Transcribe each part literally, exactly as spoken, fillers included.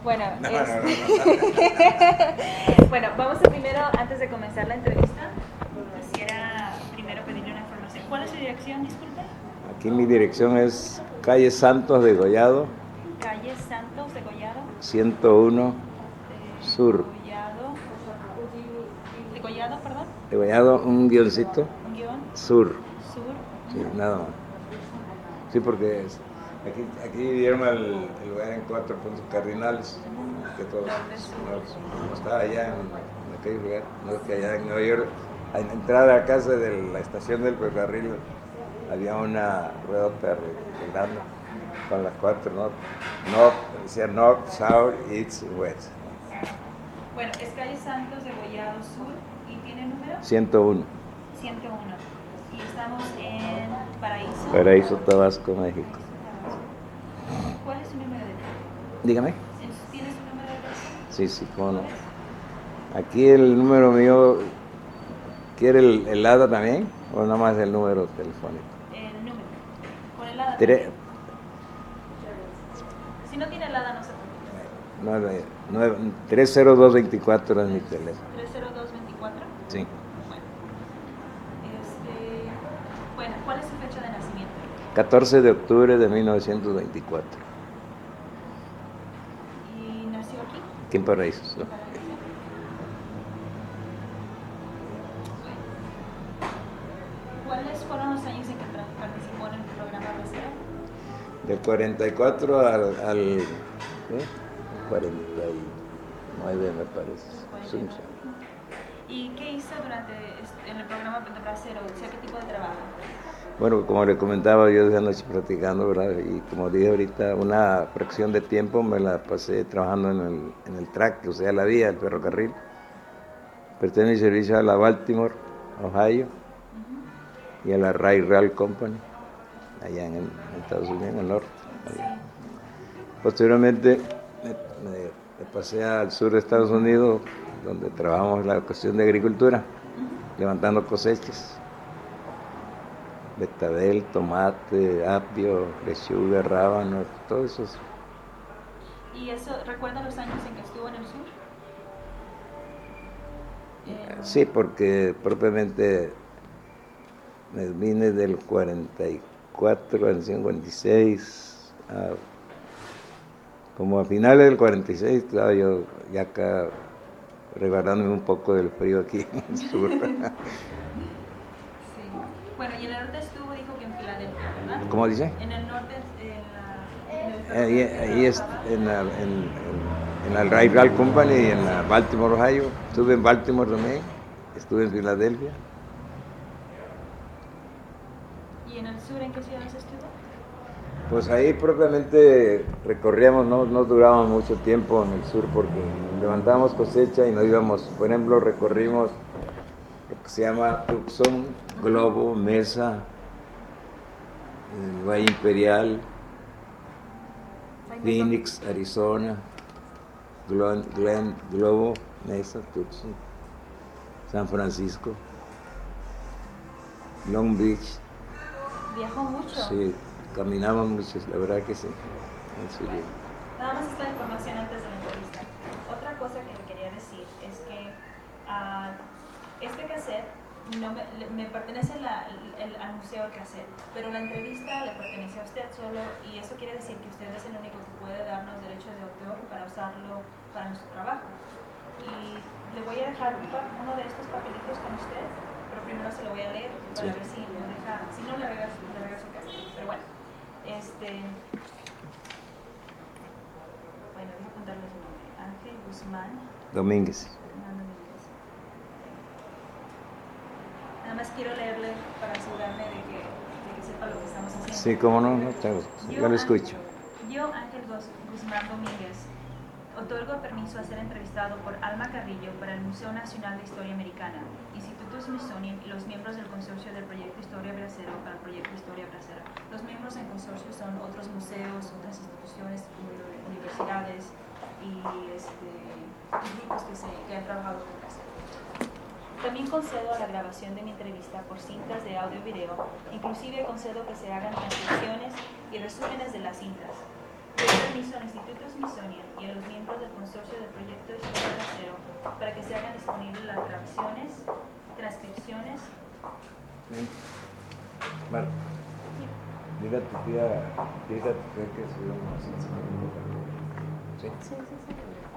Bueno, no, es... no, no, no. Bueno, vamos a primero, antes de comenzar la entrevista, quisiera primero pedirle una información. ¿Cuál es su dirección, disculpe? Aquí mi dirección es calle Santos de Gollado. Calle Santos de Gollado. ciento uno De Sur. Gollado. De Gollado, perdón. De Gollado, un guioncito. Un guión. Sur. Sur. Sí, nada más. Sí, porque es, aquí, aquí dieron el, el lugar en cuatro puntos cardinales. Que todos, no, no estaba allá en, en aquel lugar, no es que allá en Nueva York, a la entrada a casa de la estación del ferrocarril había una ruedota grande con las cuatro north, north, decía north, south, east, west. Bueno, es calle Santos de Gollado Sur y tiene número ciento uno. ciento uno. Y estamos en Paraíso. Paraíso, Tabasco, México. ¿Cuál es su número de teléfono? Dígame. ¿Tiene su número de teléfono? Sí, sí, cómo no. Aquí el número mío, ¿quiere el, el A D A también o nada más el número telefónico? El número. Con el A D A. Tre- Si no tiene el A D A, no se preocupe. nueve, nueve, tres cero dos veinticuatro es mi teléfono. ¿tres cero dos veinticuatro? Sí. Bueno. Este, bueno, ¿cuál es su fecha de nacimiento? catorce de octubre de mil novecientos veinticuatro. ¿Y nació aquí? Aquí en Paraíso. ¿No? ¿Cuáles fueron los años en que participó en el programa Bracero? Del cuarenta y cuatro al, al ¿eh? cuarenta y nueve me parece. Sí, sí. ¿Y qué hizo durante en el programa Bracero? O sea, ¿qué tipo de trabajo? Bueno, como le comentaba, yo desde anoche platicando, ¿verdad? Y como dije ahorita, una fracción de tiempo me la pasé trabajando en el, en el track, o sea, la vía, el ferrocarril. Presté mi servicio a la Baltimore, Ohio, uh-huh. y a la Rail Rail Company, allá en, el, en Estados Unidos, en el norte. Allá. Posteriormente me, me, me pasé al sur de Estados Unidos, donde trabajamos la cuestión de agricultura, uh-huh. levantando cosechas. Betabel, tomate, apio, lechuga, rábano, todo eso. ¿Y eso, recuerda los años en que estuvo en el sur? Eh, sí, porque propiamente me vine del cuarenta y cuatro al cincuenta y seis, a, como a finales del cuarenta y seis estaba yo ya acá resguardándome un poco del frío aquí en el sur. Bueno, y en el norte estuvo, dijo que en Filadelfia, ¿verdad? ¿Cómo dice? En el norte, en la... En el ahí, ahí es, en la, en, en, en la Rail Rail Company y en la Baltimore, Ohio. Estuve en Baltimore también, estuve en Filadelfia. ¿Y en el sur en qué ciudades estuvo? Pues ahí propiamente recorríamos, no, no durábamos mucho tiempo en el sur porque levantábamos cosecha y nos íbamos, por ejemplo, recorrimos lo que se llama Tucson, Globo, Mesa, el Valle Imperial, Phoenix, Arizona, Glen, Glen, Globo, Mesa, Tucson, San Francisco, Long Beach. ¿Viajó mucho? Sí, caminamos mucho, la verdad que sí. Bueno, nada más esta información antes de la entrevista. Otra cosa que le quería decir es que uh, este cassette no me, me pertenece la, el, al museo del cassette, pero la entrevista le pertenece a usted solo, y eso quiere decir que usted es el único que puede darnos derecho de autor para usarlo para nuestro trabajo. Y le voy a dejar uno de estos papelitos con usted, pero primero se lo voy a leer para sí. ver si lo deja, si no le regreso, le regreso el cassette. Pero bueno, este, bueno, voy a apuntarle su nombre, Ángel Guzmán Domínguez. Nada más quiero leerle para asegurarme de que, de que sepa lo que estamos haciendo. Sí, cómo no, no, chavo, yo, yo lo escucho. Yo, Ángel Guzmán Domínguez, otorgo permiso a ser entrevistado por Alma Carrillo para el Museo Nacional de Historia Americana, Instituto Smithsonian y los miembros del consorcio del Proyecto Historia Bracero para el Proyecto Historia Bracero. Los miembros del consorcio son otros museos, otras instituciones, universidades y este, grupos que, se, que han trabajado con Bracero. También concedo a la grabación de mi entrevista por cintas de audio y video, inclusive concedo que se hagan transcripciones y resúmenes de las cintas. Doy permiso al Instituto Smithsonian y a los miembros del consorcio del proyecto de Historia Bracero para que se hagan disponibles las grabaciones, transcripciones. Sí. Marta, diga a tu tía, diga a tu tía que se llama así. ¿Sí? Sí, sí, sí.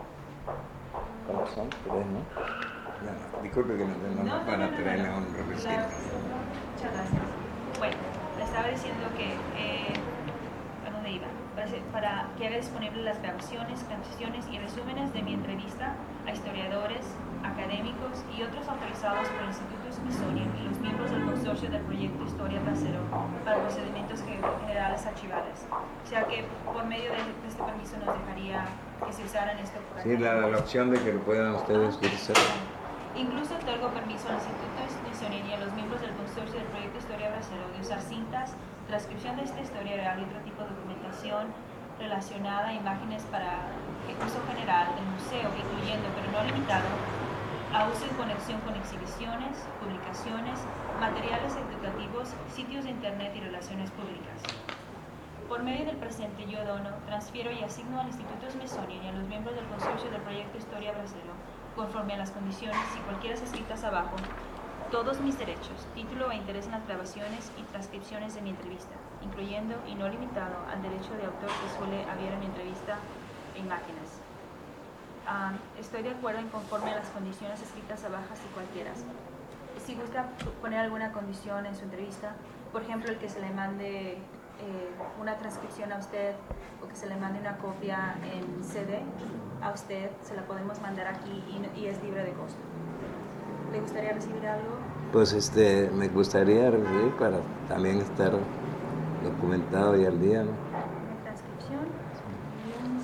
¿Cómo son? ¿Tres, no? No, no, disculpe que no tengo No, no, para no, no, traerle no, a un no. representante. La- Muchas gracias. Bueno, le estaba diciendo que, eh, ¿a dónde iba? Para, para que haga disponibles las grabaciones, canciones y resúmenes de mi entrevista a historiadores, académicos y otros autorizados por el Instituto Smithsonian y los miembros del consorcio del proyecto Historia Bracero para procedimientos generales archivables. O sea que por medio de este permiso nos dejaría que se usaran esto por acá. Sí, la, la opción de que lo puedan ustedes utilizar. Incluso otorgo permiso al Instituto Smithsonian y a los miembros del consorcio del proyecto Historia Bracero de usar cintas, transcripción de esta historia real y otro tipo de documentación relacionada a imágenes para uso general del museo, incluyendo, pero no limitado, a uso en conexión con exhibiciones, publicaciones, materiales educativos, sitios de internet y relaciones públicas. Por medio del presente, yo dono, transfiero y asigno al Instituto Smithsonian y a los miembros del consorcio del proyecto Historia Bracero, conforme a las condiciones y cualquiera escritas abajo, todos mis derechos, título e interés en las grabaciones y transcripciones de mi entrevista, incluyendo y no limitado al derecho de autor que suele haber en mi entrevista e imágenes. Um, estoy de acuerdo en conforme a las condiciones escritas abajo y cualquiera. Si gusta poner alguna condición en su entrevista, por ejemplo, el que se le mande eh, una transcripción a usted o que se le mande una copia en C D a usted, se la podemos mandar aquí y, y es libre de costo. ¿Le gustaría recibir algo? Pues este, me gustaría recibir para también estar documentado y al día, ¿no? Una transcripción y un C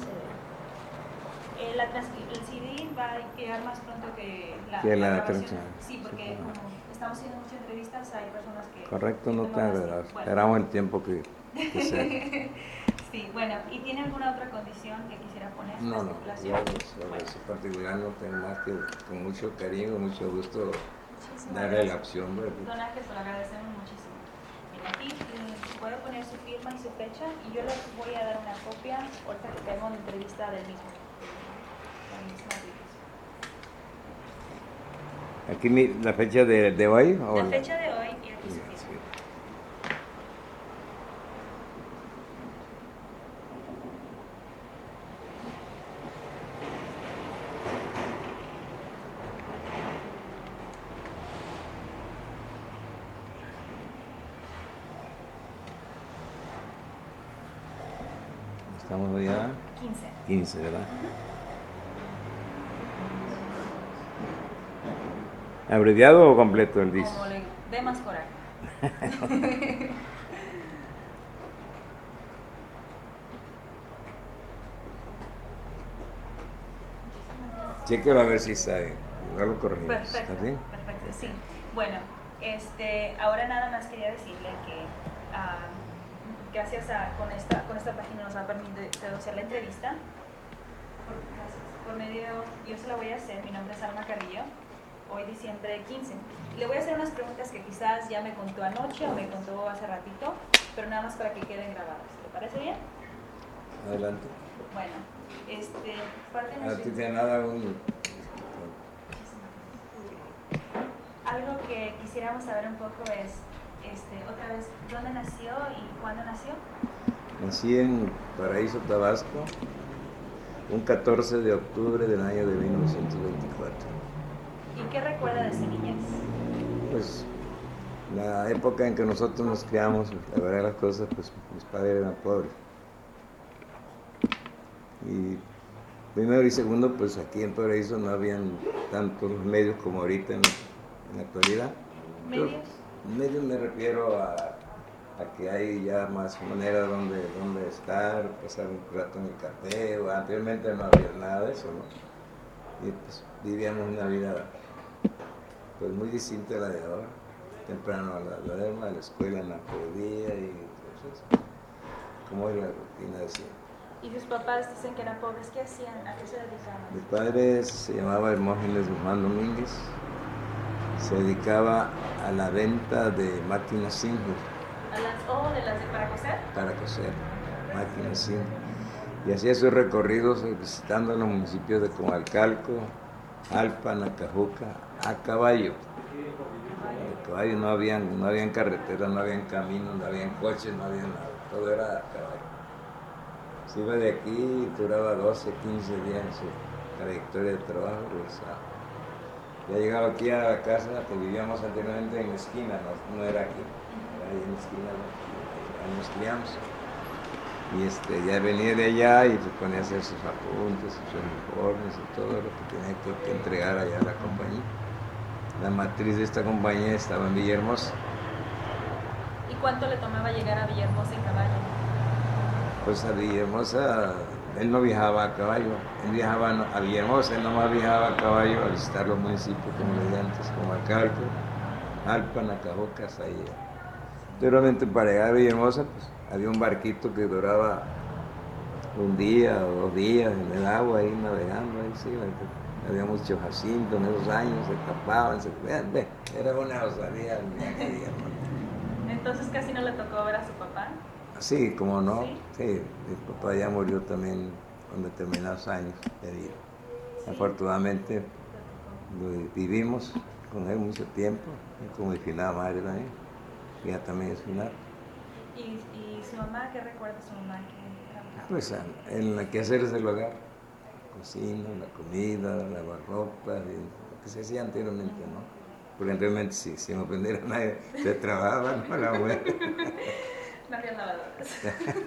D. Eh, la transcri- el C D va a quedar más pronto que la, Que la grabación. transcripción. Sí, porque Sí, claro. como estamos haciendo muchas entrevistas, hay personas que... Correcto, no que te toman más agradar. tiempo. Bueno. Esperamos el tiempo que, que sea. Sí, bueno, ¿y tiene alguna otra condición que quisiera poner? No, no, ¿Estipulación? yo sobre Bueno. ese particular no tengo más que con mucho cariño, mucho gusto Muchísimas darle gracias. la opción, ¿verdad? Don Ángel, se lo agradecemos muchísimo. Mira, aquí eh, puede poner su firma y su fecha y yo les voy a dar una copia ahorita que tengo una entrevista del mismo. Del mismo libro. Aquí mi, la fecha de, de hoy. ¿O La la- fecha de hoy y aquí su Sí, firma. Estamos ya quince. quince, ¿verdad? ¿Abreviado o completo el disco? Como le dé más coraje. Chéquelo a ver si está bien. Igual lo corregimos. Perfecto, ¿Está bien? perfecto, sí. Bueno, este, ahora nada más quería decirle que ah, gracias a con esta, con esta página nos va a permitir hacer la entrevista. Por, gracias. Por medio, yo se la voy a hacer, mi nombre es Alma Carrillo, hoy diciembre quince. Le voy a hacer unas preguntas que quizás ya me contó anoche o me contó hace ratito, pero nada más para que queden grabadas. ¿Le parece bien? Adelante. Bueno, este, parte de ¿A nuestra- ti te han dado un... Algo que quisiéramos saber un poco es, este, otra vez, ¿dónde nació y cuándo nació? Nací en Paraíso, Tabasco, un catorce de octubre del año de mil novecientos veinticuatro. ¿Y qué recuerda de su niñez? Pues la época en que nosotros nos criamos, la verdad de las cosas, pues mis padres eran pobres. Y primero y segundo, pues aquí en Paraíso no habían tantos medios como ahorita en, en la actualidad. ¿Medios? Pero medios me refiero a, a que hay ya más maneras donde, donde estar, pasar un rato en el café, o anteriormente no había nada de eso, ¿no? Y pues vivíamos una vida pues muy distinta a la de ahora. Temprano a la duerma, a la escuela en la podía y cosas. ¿Cómo es la rutina de siempre? ¿Y sus papás dicen que eran pobres? ¿Qué hacían? ¿A qué se dedicaban? Mi padre se llamaba Hermógenes Guzmán Domínguez, se dedicaba a la venta de máquinas Singer ¿A las O de las de para coser? para coser, máquinas Singer. y hacía sus recorridos visitando los municipios de Comalcalco, Jalpa, Nacajuca, a caballo. A caballo no habían, no habían carreteras, no habían caminos, no habían coches, no había nada, todo era a caballo. Se iba de aquí, duraba doce, quince días en su trayectoria de trabajo, regresaba. Ya llegaba aquí a la casa que vivíamos anteriormente en la esquina, no, no era aquí, era ahí en la esquina, ahí nos criamos. Y este, ya venía de allá y se ponía a hacer sus apuntes, sus informes y todo lo que tenía que, que entregar allá a la compañía. La matriz de esta compañía estaba en Villahermosa. ¿Y cuánto le tomaba llegar a Villahermosa en caballo? Pues a Villahermosa, él no viajaba a caballo, él viajaba a Villahermosa, él nomás viajaba a caballo a visitar los municipios, como le dije antes, como Acalco, Jalpa, Nacajuca, hasta allá. Naturalmente para llegar a Villahermosa, pues había un barquito que duraba un día o dos días en el agua ahí navegando, ahí sí, había muchos jacintos en esos años, se tapaban, se era una osadía el viaje a Villahermosa. Entonces casi no le tocó ver a su papá. Sí, como no, sí, sí, mi papá ya murió también con determinados años de vida. Sí. Afortunadamente vivimos con él mucho tiempo, y con mi finada madre también, que ya también es final. ¿Y, ¿Y su mamá qué recuerda su mamá? Que... Pues en la quehaceres del hogar, la cocina, la comida, lavar ropa, lo que se hacía anteriormente, ¿no? Porque anteriormente sí, sin ofender a nadie, se trabajaba, ¿no? La mujer. No había lavadoras.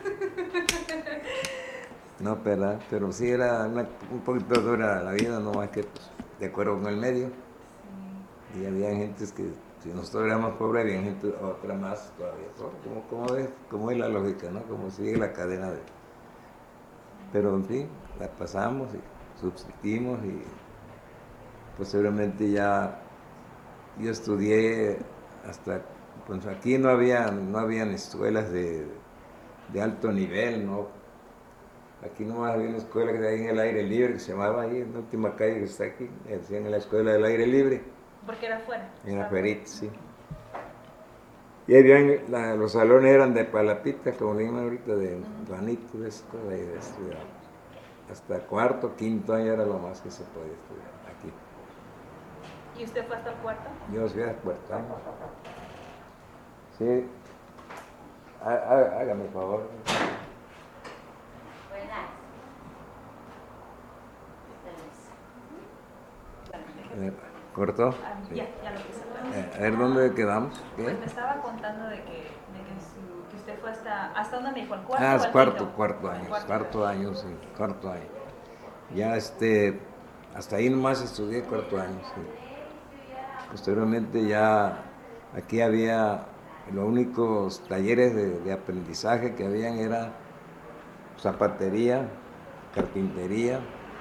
No, pero, pero sí era una, un poquito dura la vida, no más que pues, de acuerdo con el medio. Sí. Y había gentes que, si nosotros éramos pobres, había gente, otra más todavía. Como, como, es, como es la lógica, ¿no? Como sigue la cadena de... Pero en fin, la pasamos y subsistimos y posteriormente ya yo estudié hasta... Pues aquí no había, no habían escuelas de, de alto nivel, ¿no? Aquí nomás había una escuela que está ahí en el aire libre, que se llamaba ahí, en la última calle que está aquí, decían la escuela del aire libre. Porque era afuera. En afuera, sí. Y habían, la, los salones eran de palapita, como le digo ahorita, de uh-huh. granito, de eso, de, de estudiar. Hasta cuarto, quinto año era lo más que se podía estudiar aquí. ¿Y usted fue hasta el cuarto? Yo fui hasta el cuarto año. Sí, hágame el favor. Eh, ¿Cortó? Ah, sí. Ya, ya lo puse. Eh, a ver, ¿dónde quedamos? ¿Qué? Pues me estaba contando de que, de que, su, que usted fue hasta... ¿Hasta dónde me dijo? ¿El cuarto Ah, o el cuarto, quinto? cuarto año, cuarto, cuarto año, sí, cuarto año. Ya este, hasta ahí nomás estudié cuarto año, sí. Posteriormente ya, aquí había, los únicos talleres de, de aprendizaje que habían era zapatería, carpintería,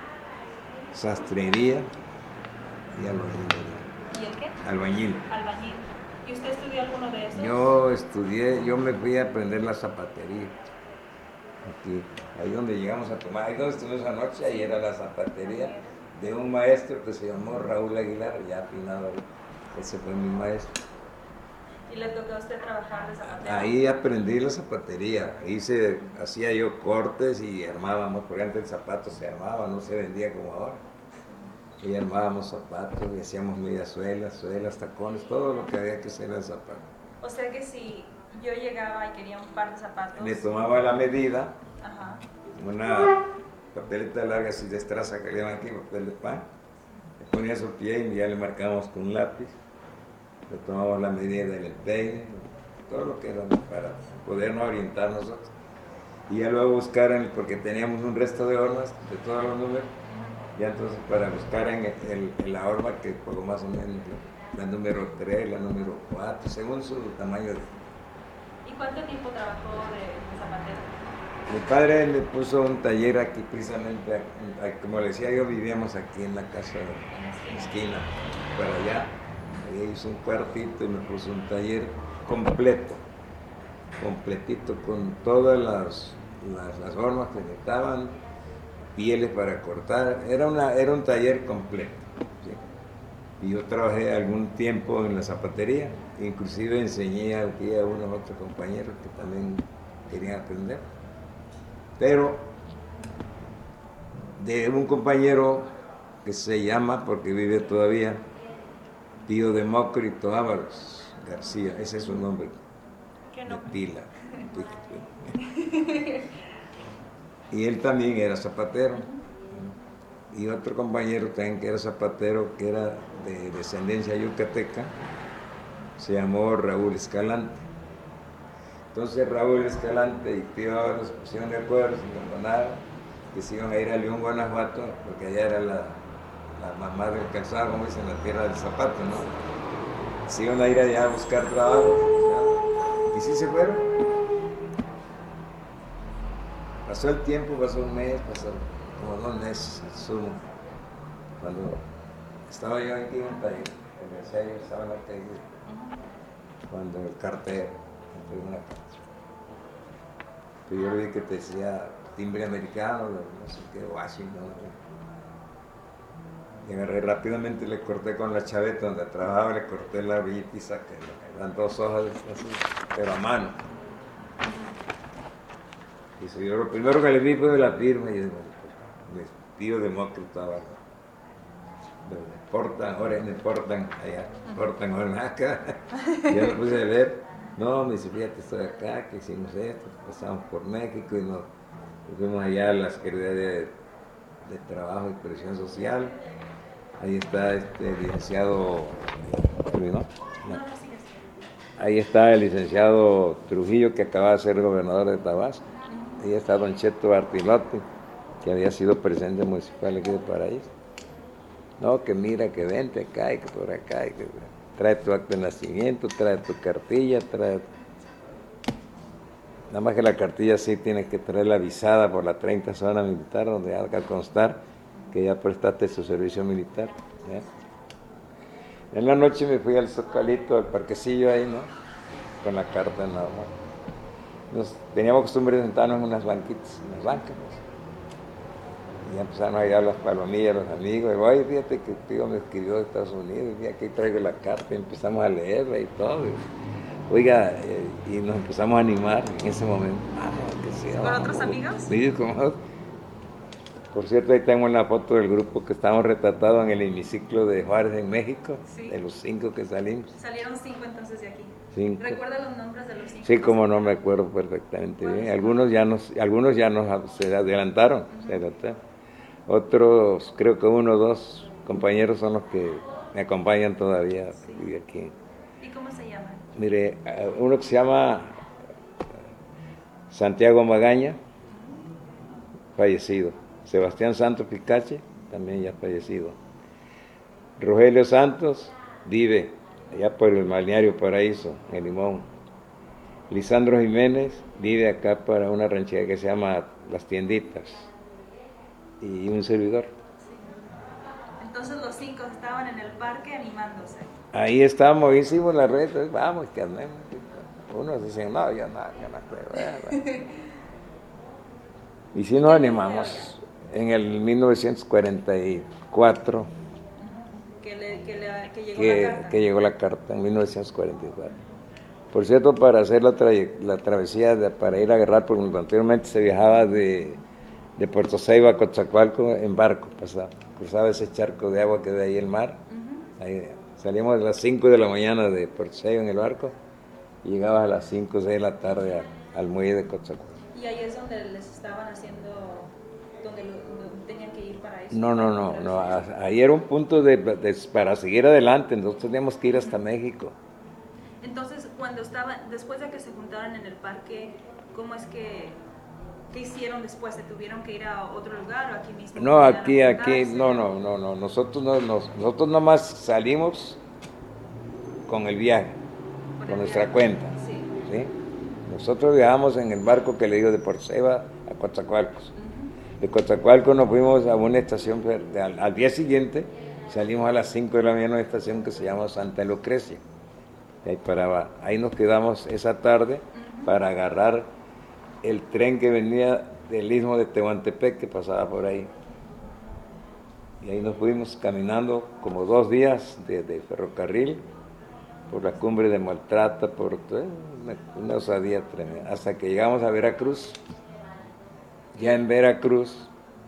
sastrería y albañilería. ¿Y el qué? Albañil. Albañil. ¿Y usted estudió alguno de esos? Yo estudié, yo me fui a aprender la zapatería. Aquí, ahí donde llegamos a tomar, ahí donde estuvimos anoche, ahí era la zapatería de un maestro que se llamó Raúl Aguilar, ya afinado, ese fue mi maestro. ¿Y le tocó a usted trabajar de zapatero? Ahí aprendí la zapatería, ahí se hacía yo cortes y armábamos, porque antes el zapato se armaba, no se vendía como ahora. Y armábamos zapatos y hacíamos medias suelas, suelas, tacones, todo lo que había que hacer al zapato. O sea que si yo llegaba y quería un par de zapatos... Le tomaba la medida, ajá. una papeleta larga así de estraza que le llaman aquí, papel de pan, le ponía su pie y ya le marcábamos con un lápiz, le tomábamos la medida del empeine, todo lo que era para podernos orientar nosotros. Y ya luego buscar, en, porque teníamos un resto de hormas de todos los números, ya entonces para buscar en, el, en la horma que por más o menos la número tres, la número cuatro, según su tamaño. De... ¿Y cuánto tiempo trabajó de, de zapatero? Mi padre le puso un taller aquí precisamente, como le decía yo, vivíamos aquí en la casa de la esquina, para allá. Ahí hizo un cuartito y me puso un taller completo, completito con todas las, las, las hormas que necesitaban, pieles para cortar, era, una, era un taller completo. ¿Sí? Y yo trabajé algún tiempo en la zapatería, inclusive enseñé aquí a unos otros compañeros que también querían aprender. Pero de un compañero que se llama, porque vive todavía, Pío Demócrito Ábalos García, ese es su nombre. ¿Qué nombre? De pila. Y él también era zapatero. Y otro compañero también que era zapatero, que era de descendencia yucateca, se llamó Raúl Escalante. Entonces Raúl Escalante y Pío Ábalos se pusieron de acuerdo, se condonaron, que se iban a ir a León, Guanajuato, porque allá era la, la mamá del calzado, como dicen, la tierra del zapato, ¿no? Se iban a ir allá a buscar trabajo. Y sí se fueron. Pasó el tiempo, pasó un mes, pasó como dos meses, sumo. Cuando estaba yo aquí en el taller, en el sello, estaba en la calle, cuando el cartero me entregó una carta. Pero yo vi que te decía timbre americano, no sé qué, Washington. Y agarré rápidamente, le corté con la chaveta donde trabajaba, le corté la orillita y saqué, eran dos hojas así, pero a mano. Y so, yo lo primero que le vi fue la firma y yo digo, mi tío Demócrito Ábalos. Me portan, ahora me portan allá, portan ahora acá. Yo me puse a leer, no, me dice, fíjate, estoy acá, que hicimos esto, pasamos por México y nos y fuimos allá a la Secretaría de, de Trabajo y Previsión Social. Ahí está este licenciado, ¿no? No. Ahí está el licenciado Trujillo, que acaba de ser gobernador de Tabasco. Ahí está don Cheto Bartilotti, que había sido presidente municipal aquí de Paraíso. No, que mira, que vente acá y que por acá, y que trae tu acta de nacimiento, trae tu cartilla, trae... Nada más que la cartilla sí tienes que traerla avisada por la treinta zona militar, donde haga constar que ya prestaste su servicio militar. ¿Ya? En la noche me fui al Zocalito, al parquecillo ahí, ¿no? Con la carta en la mano. Nos, teníamos costumbre de sentarnos en unas banquitas, en las bancas. Y ya empezaron a llegar las palomillas, los amigos. Y oye, fíjate que el tío me escribió de Estados Unidos, y aquí traigo la carta, y empezamos a leerla y todo. Y, oiga, eh, y nos empezamos a animar en ese momento. Ah, no, que sí, ¿Con vamos, otros amigos? Sí, con otros. Por cierto, ahí tengo una foto del grupo que estamos retratados en el hemiciclo de Juárez en México, sí. De los cinco que salimos. Salieron cinco entonces de aquí. Cinco. ¿Recuerda los nombres de los cinco? Sí, como no me acuerdo perfectamente bien. Algunos ya nos, algunos ya nos se adelantaron, uh-huh. se adelantaron. Otros, creo que uno o dos compañeros son los que me acompañan todavía sí. aquí. ¿Y cómo se llaman? Mire, uno que se llama Santiago Magaña, fallecido. Sebastián Santos Picache, también ya fallecido. Rogelio Santos vive allá por el balneario Paraíso, en Limón. Lisandro Jiménez vive acá para una ranchería que se llama Las Tienditas. Y un servidor. Sí. Entonces los cinco estaban en el parque animándose. Ahí estábamos, hicimos la red, vamos, que andemos. Unos dicen, no, yo no, yo no creo. Y si nos animamos. En el mil novecientos cuarenta y cuatro, que, le, que, le, que, llegó que, la carta. que llegó la carta, en mil novecientos cuarenta y cuatro. Por cierto, para hacer la, la travesía, de, para ir a agarrar, porque anteriormente se viajaba de, de Puerto Ceiba a Coatzacoalco en barco, pasaba, cruzaba ese charco de agua que de ahí el mar. Uh-huh. Ahí, salíamos a las cinco de la mañana de Puerto Ceiba en el barco y llegabas a las cinco o seis de la tarde a, al muelle de Coatzacoalco. ¿Y ahí es donde les estaban haciendo, donde, lo, donde tenían que ir para eso? No, no, no, no, ahí era un punto de, de, para seguir adelante, nosotros teníamos que ir hasta México. Entonces, cuando estaban, después de que se juntaron en el parque, ¿cómo es que, qué hicieron después? ¿Se tuvieron que ir a otro lugar o aquí mismo? No, aquí, aquí, no, no, no, no, nosotros no, nos, nosotros nomás salimos con el viaje, con, con el nuestra viaje. Cuenta, sí. ¿Sí? Nosotros viajamos en el barco que le digo de Puerto Ceiba a Coatzacoalcos. Uh-huh. De Coatzacoalcos nos fuimos a una estación, al, al día siguiente salimos a las cinco de la mañana a una estación que se llama Santa Lucrecia. Ahí, paraba, ahí nos quedamos esa tarde uh-huh. para agarrar el tren que venía del istmo de Tehuantepec, que pasaba por ahí. Y ahí nos fuimos caminando como dos días de, de ferrocarril, por la cumbre de Maltrata, por una, una osadía tremenda, hasta que llegamos a Veracruz. Ya en Veracruz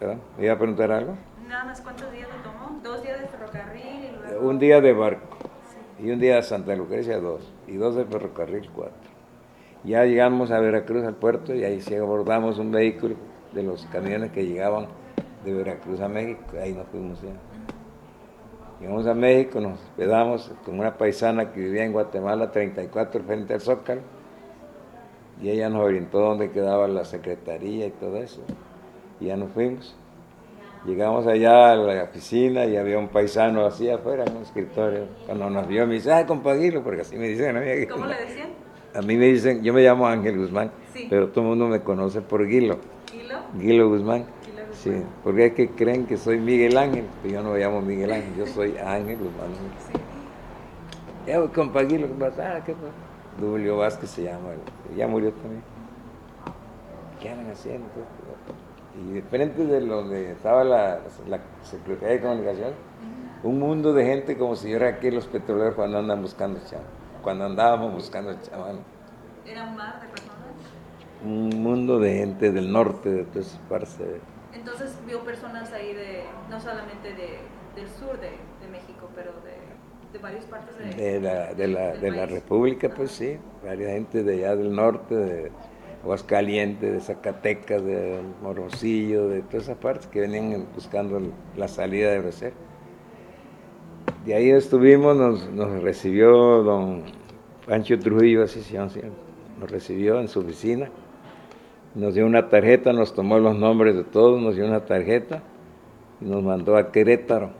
¿Perdón? ¿Me iba a preguntar algo? Nada más, ¿cuántos días lo tomó? ¿Dos días de ferrocarril y luego...? Un día de barco, Sí. y un día de Santa Lucrecia, dos, y dos de ferrocarril, cuatro. Ya llegamos a Veracruz, al puerto, y ahí sí abordamos un vehículo de los camiones que llegaban de Veracruz a México, ahí nos fuimos ya. Llegamos a México, nos hospedamos con una paisana que vivía en Guatemala, treinta y cuatro, frente al Zócalo, y ella nos orientó dónde quedaba la secretaría y todo eso, y ya nos fuimos. Llegamos allá a la oficina y había un paisano así afuera en un escritorio. Cuando nos vio me dice, ah, compa Guilo, porque así me dicen a mí. ¿Cómo le decían? A mí me dicen, yo me llamo Ángel Guzmán, Sí. pero todo el mundo me conoce por Guilo. ¿Guilo? Guilo Guzmán. Guilo Guzmán. Sí, porque es que creen que soy Miguel Ángel, pero yo no me llamo Miguel Ángel, yo soy Ángel Guzmán. Sí. Ya, compa Guilo, ¿qué pasa? Ah, ¿qué pasa? Julio Vázquez se llama, ya murió también. ¿Qué andan haciendo? Y de frente de donde estaba la, la Secretaría de Comunicación, uh-huh, un mundo de gente como si fuera aquí los petroleros cuando andan buscando chaval, cuando andábamos buscando chaval. ¿Era un mar de personas? Un mundo de gente del norte, de todas esas partes. Entonces vio personas ahí de, no solamente de, del sur de, de México, pero de, de varias partes de, de la, de la, de la República, pues sí, varias gente de allá del norte, de Aguascalientes, de Zacatecas, de Morrosillo, de todas esas partes que venían buscando la salida de Brasil. De ahí estuvimos, nos, nos recibió don Pancho Trujillo, así se llama, nos recibió en su oficina, nos dio una tarjeta, nos tomó los nombres de todos, nos dio una tarjeta y nos mandó a Querétaro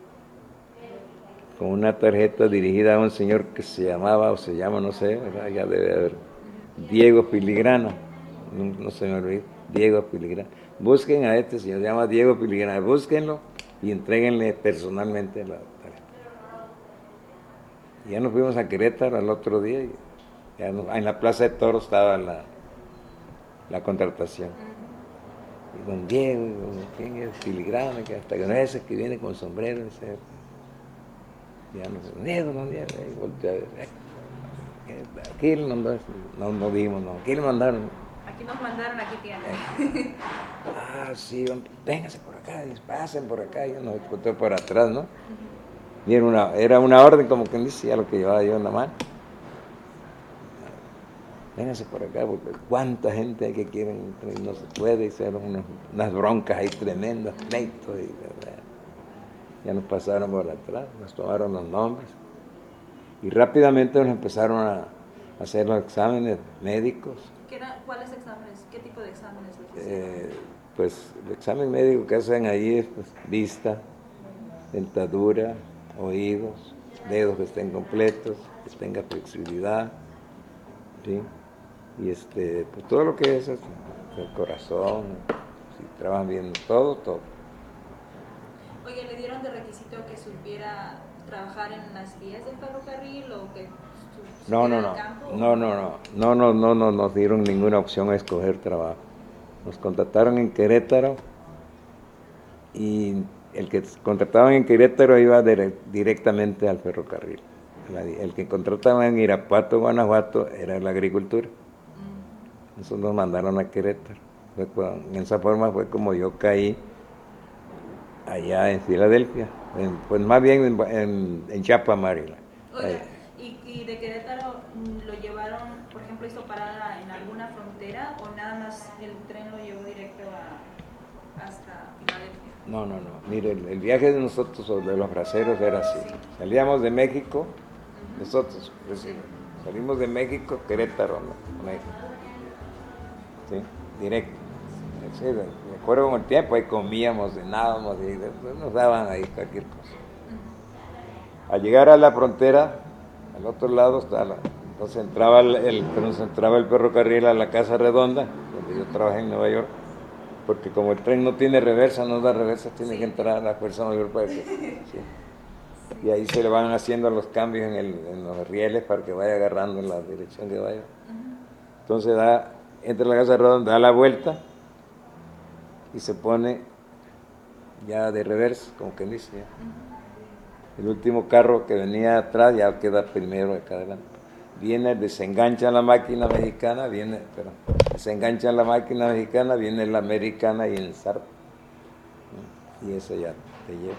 con una tarjeta dirigida a un señor que se llamaba, o se llama, no sé, ¿verdad? Ya debe haber, Diego Filigrana, no, no se me olvida, Diego Filigrana. Busquen a este señor, se llama Diego Filigrana, búsquenlo y entréguenle personalmente la tarjeta. Y ya nos fuimos a Querétaro al otro día, y ya nos, en la Plaza de Toros estaba la, la contratación. Y don Diego, ¿quién es Filigrana? Que hasta que no es ese que viene con sombrero, ese, ya no sé, Diego, no, Diego, y volteé a ver, aquí le mandaron, no, no dimos, no, aquí le mandaron. Aquí nos mandaron, aquí tienen. Ah, sí, vénganse por acá, pasen por acá, y nos encontré por atrás, ¿no? Uh-huh. Y era una, era una orden, como quien dice, ya lo que llevaba yo en la mano. Vénganse por acá, porque cuánta gente hay que quieren, no se puede, hicieron unas, unas broncas ahí tremendas, pleitos, y ¿verdad? Ya nos pasaron por atrás, nos tomaron los nombres y rápidamente nos empezaron a hacer los exámenes médicos. ¿Qué era, ¿Cuáles exámenes? ¿Qué tipo de exámenes? Eh, pues el examen médico que hacen ahí es pues, vista, dentadura, oídos, dedos que estén completos, que tenga flexibilidad, ¿sí? Y este, pues todo lo que es el corazón, si trabajan bien, todo, todo. Oye, ¿le dieron de requisito que supiera trabajar en las vías del ferrocarril o que no, no, no, campo, no, no, no, no, no, no, no nos dieron ninguna opción a escoger trabajo. Nos contrataron en Querétaro y el que contrataban en Querétaro iba de, directamente al ferrocarril. El que contrataban en Irapuato, Guanajuato, era la agricultura. Eso nos mandaron a Querétaro. En esa forma fue como yo caí allá en Filadelfia, en, pues más bien en, en, en Chapa, Maryland. Oye, ¿y, ¿y de Querétaro lo llevaron, por ejemplo, hizo parada en alguna frontera o nada más el tren lo llevó directo a, hasta Filadelfia? No, no, no. Mire, el, el viaje de nosotros, de los braceros, era así. Sí. Salíamos de México, uh-huh, nosotros, pues, sí, salimos de México, Querétaro, ¿no? México. ¿Sí? Directo. Sí, de acuerdo con el tiempo, ahí comíamos, cenábamos, y nos daban ahí cualquier cosa. Al llegar a la frontera, al otro lado está la, entonces entraba el, el, entonces entraba el ferrocarril a la Casa Redonda, donde yo trabajé en Nueva York, porque como el tren no tiene reversa, no da reversa, tiene sí. que entrar a la Fuerza Mayor para que, ¿sí? Y ahí se le van haciendo los cambios en, el, en los rieles para que vaya agarrando en la dirección que vaya. Entonces da, entra a la Casa Redonda, da la vuelta y se pone ya de reversa, como que dice. Ya. El último carro que venía atrás ya queda primero acá adelante. Viene, desengancha la máquina mexicana, viene, pero desengancha la máquina mexicana, viene la americana y ensarta. y esa ya te lleva.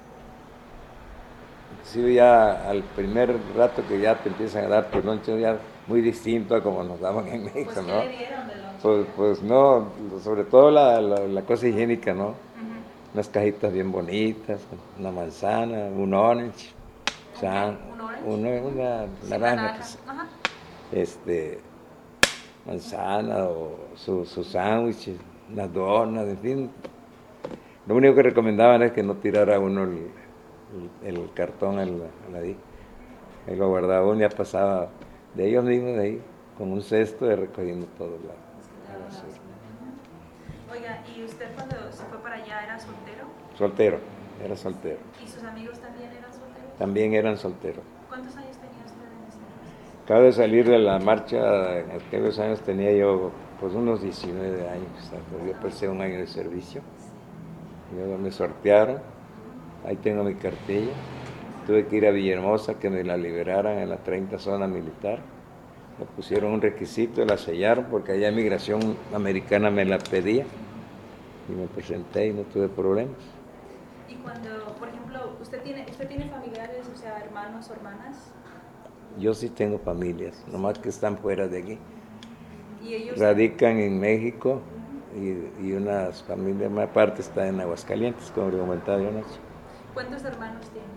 Inclusive ya al primer rato que ya te empiezan a dar tu lonche, ya muy distinto a como nos daban en México, pues, ¿no? ¿qué le dieron de lonche? Pues, pues no, sobre todo la, la, la cosa higiénica, ¿no? Uh-huh. Unas cajitas bien bonitas, una manzana, un orange, o sea, ¿Un orange? una, una Sí, naranja, naranja. pues, Ajá. este, manzana o sus su sándwiches, unas donas, en fin. Lo único que recomendaban es que no tirara uno el, el, el cartón al, al ladito. Ahí lo guardaba uno y ya pasaba de ellos mismos de ahí, con un cesto de recogiendo todo la, la basura. Oiga, ¿y usted cuando se fue para allá era soltero? Soltero, era soltero. ¿Y sus amigos también eran solteros? También eran solteros. ¿Cuántos años tenía usted en ese entonces? Acabo de salir de la marcha, en aquellos años tenía yo pues unos diecinueve años, yo pasé un año de servicio, luego me sortearon, ahí tengo mi cartilla, tuve que ir a Villahermosa que me la liberaran en la treinta zona militar, me pusieron un requisito, la sellaron porque allá migración americana me la pedía y me presenté y no tuve problemas. Y cuando, por ejemplo, usted tiene, usted tiene familiares, o sea, hermanos o hermanas. Yo sí tengo familias, nomás que están fuera de aquí. ¿Y ellos radican en México y, y una familia más parte está en Aguascalientes, como le comentaba yo anoche. ¿Cuántos hermanos tiene?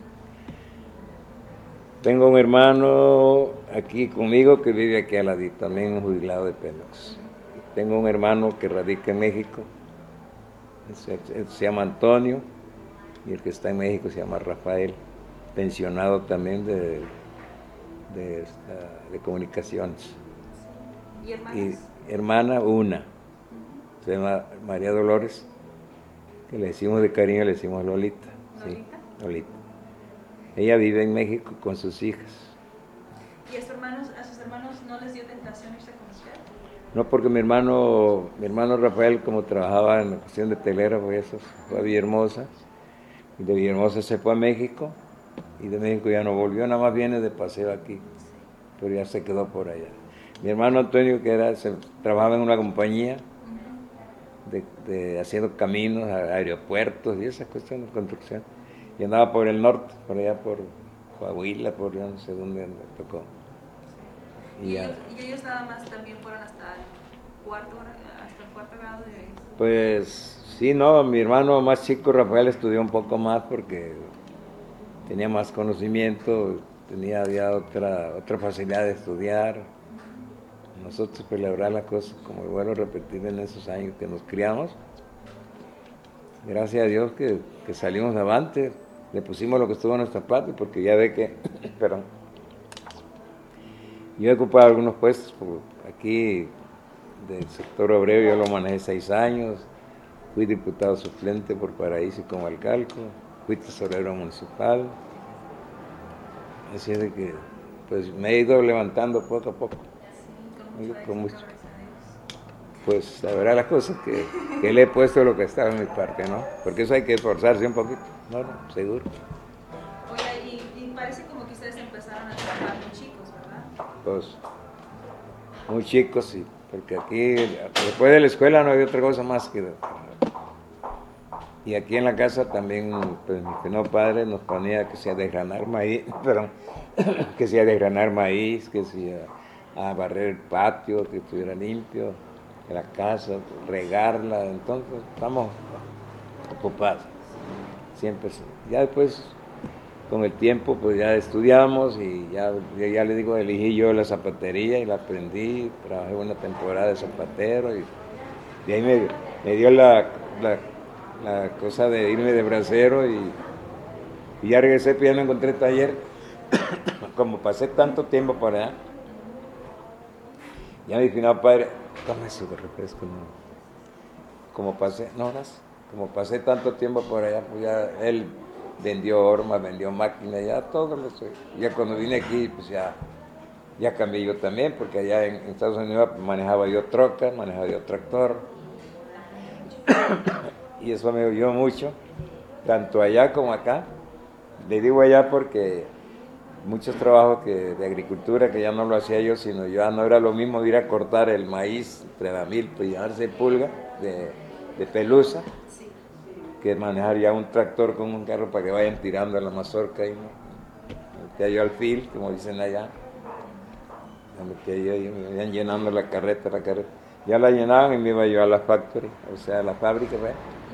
Tengo un hermano aquí conmigo que vive aquí al ladito, también un jubilado de Pemex. Tengo un hermano que radica en México, se, se llama Antonio, y el que está en México se llama Rafael, pensionado también de, de, esta, de comunicaciones. ¿Y hermanas? Y hermana una, se llama María Dolores, que le decimos de cariño, le decimos Lolita. ¿Lolita? Sí, Lolita. Ella vive en México con sus hijas. ¿Y a sus hermanos, a sus hermanos no les dio tentación irse con usted? No, porque mi hermano, mi hermano Rafael, como trabajaba en la cuestión de telégrafo y eso, fue a Villahermosa, y de Villahermosa se fue a México, y de México ya no volvió, nada más viene de paseo aquí, pero ya se quedó por allá. Mi hermano Antonio, que era, se, trabajaba en una compañía de, de haciendo caminos a aeropuertos y esa cuestión de construcción, y andaba por el norte, por allá por Coahuila, por yo no sé dónde me tocó. Y, ¿Y, ellos, ¿Y ellos nada más también fueron hasta el cuarto, hasta el cuarto grado de...? Pues sí, no, mi hermano más chico Rafael estudió un poco más porque tenía más conocimiento, tenía ya otra, otra facilidad de estudiar. Nosotros, pues la verdad, la cosa, como vuelvo a repetir en esos años que nos criamos, gracias a Dios que, que salimos avante, le pusimos lo que estuvo en nuestra parte, porque ya ve que, perdón, yo he ocupado algunos puestos por aquí del sector obrero, yo lo manejé seis años, fui diputado suplente por Paraíso y Comalcalco, fui tesorero municipal, así es de que pues me he ido levantando poco a poco. Sí, con mucho mucho. éxito, Pues la verdad las cosas que, que le he puesto lo que estaba en mi parte, ¿no? Porque eso hay que esforzarse un poquito, ¿no? no seguro. Oye, y, y parece como que ustedes empezaron a trabajar muy chicos, ¿verdad? Pues muy chicos, sí, porque aquí después de la escuela no había otra cosa más que... Y aquí en la casa también, pues mi primer padre nos ponía que sea desgranar maíz, perdón, que sea desgranar maíz, que sea a barrer el patio, que estuviera limpio, la casa, regarla, entonces estamos ocupados, siempre. Ya después, con el tiempo, pues ya estudiamos y ya, ya, ya le digo, elegí yo la zapatería y la aprendí, trabajé una temporada de zapatero y de ahí me, me dio la, la, la cosa de irme de bracero y, y ya regresé, pues ya no encontré taller, como pasé tanto tiempo por allá, ya mi final padre, toma eso de refresco, no. Como pasé, no, como pasé tanto tiempo por allá, pues ya él vendió hormas, vendió máquinas, ya todo lo sé. Ya cuando vine aquí, pues ya, ya cambié yo también, porque allá en, en Estados Unidos manejaba yo troca, manejaba yo tractor, y eso me ayudó mucho, tanto allá como acá. Le digo allá porque muchos trabajos que, de agricultura que ya no lo hacía yo, sino ya no era lo mismo ir a cortar el maíz entre la milpa y llevarse pulga de, de pelusa, que manejar ya un tractor con un carro para que vayan tirando la mazorca ahí, ¿no? Me metía yo al fil, como dicen allá. Me metía yo y me iban llenando la carreta, la carreta. Ya la llenaban y me iba yo a la factory, o sea, a la fábrica, ¿ves?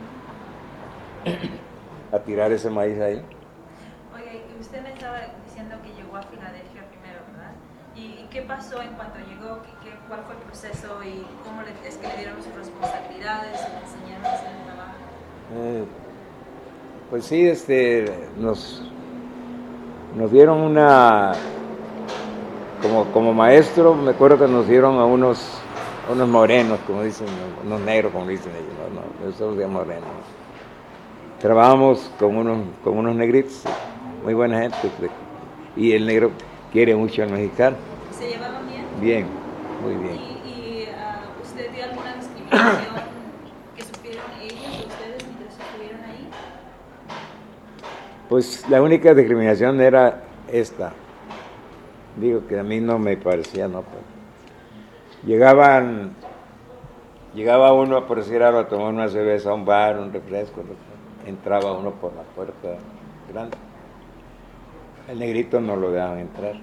A tirar ese maíz ahí. Oye, usted me estaba diciendo que llegó a Filadelfia primero, ¿verdad? ¿Y, y qué pasó en cuanto llegó? ¿Qué, qué, ¿Cuál fue el proceso y cómo le, es que le dieron sus responsabilidades, le enseñaron a hacer el trabajo? Eh, pues sí, este, nos, nos dieron una, como, como maestro, me acuerdo que nos dieron a unos, a unos morenos, como dicen, unos negros, como dicen ellos, no, no, nosotros de morenos. Trabajamos con unos, con unos negritos, muy buena gente, y el negro quiere mucho al mexicano. ¿Se llevaban bien? Bien, muy bien. ¿Y, y uh, usted dio alguna discriminación que sufrieron ellos o ustedes mientras estuvieron ahí? Pues la única discriminación era esta. Digo que a mí no me parecía, no. Pues. Llegaban, llegaba uno, por decir algo, a tomar una cerveza, un bar, un refresco, entraba uno por la puerta grande. El negrito no lo dejaban entrar.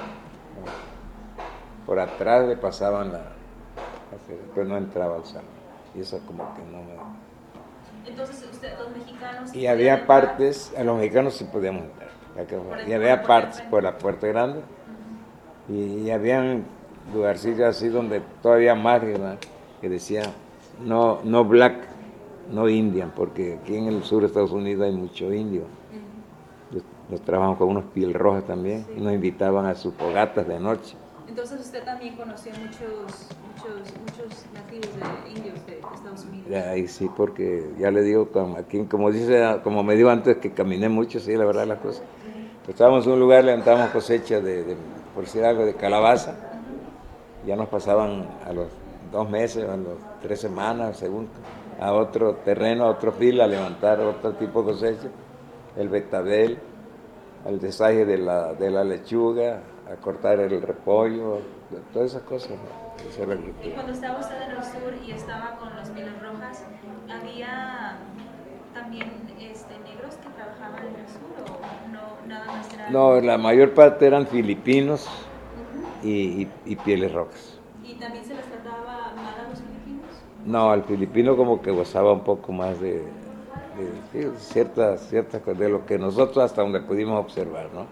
Por atrás le pasaban la... Pero no entraba al salón. Y eso como que no me... Entonces, usted, los mexicanos... Y había partes, a los mexicanos sí podíamos entrar. Y había partes por la puerta grande. Uh-huh. Y, y habían lugarcillos así donde todavía más, ¿verdad? Que decía, no, no black, no Indian, porque aquí en el sur de Estados Unidos hay mucho indio. Uh-huh. Nos trabajamos con unos piel rojas también, sí. Y nos invitaban a sus fogatas de noche. Entonces usted también conoció muchos, muchos, muchos nativos de indios de Estados Unidos. Ahí sí, porque ya le digo, como, aquí, como dice, como me dijo antes que caminé mucho, sí, la verdad las cosas. Uh-huh. Estábamos en un lugar, levantábamos cosecha de, de, por decir algo, de calabaza. Uh-huh. Ya nos pasaban a los dos meses, a las tres semanas, según, a otro terreno, a otro fila, a levantar otro tipo de cosecha, el betabel, el desaje de la, de la lechuga, a cortar el repollo, todas esas cosas. ¿No? Y cuando estaba usted en el sur y estaba con los pieles rojas, ¿había también este, negros que trabajaban en el sur o no, nada más era...? No, la mayor parte eran filipinos uh-huh. y, y, y pieles rojas. ¿Y también se les trataba mal a los filipinos? No, al filipino como que gozaba un poco más de, de, de ciertas, ciertas cosas, de lo que nosotros hasta donde pudimos observar, ¿no?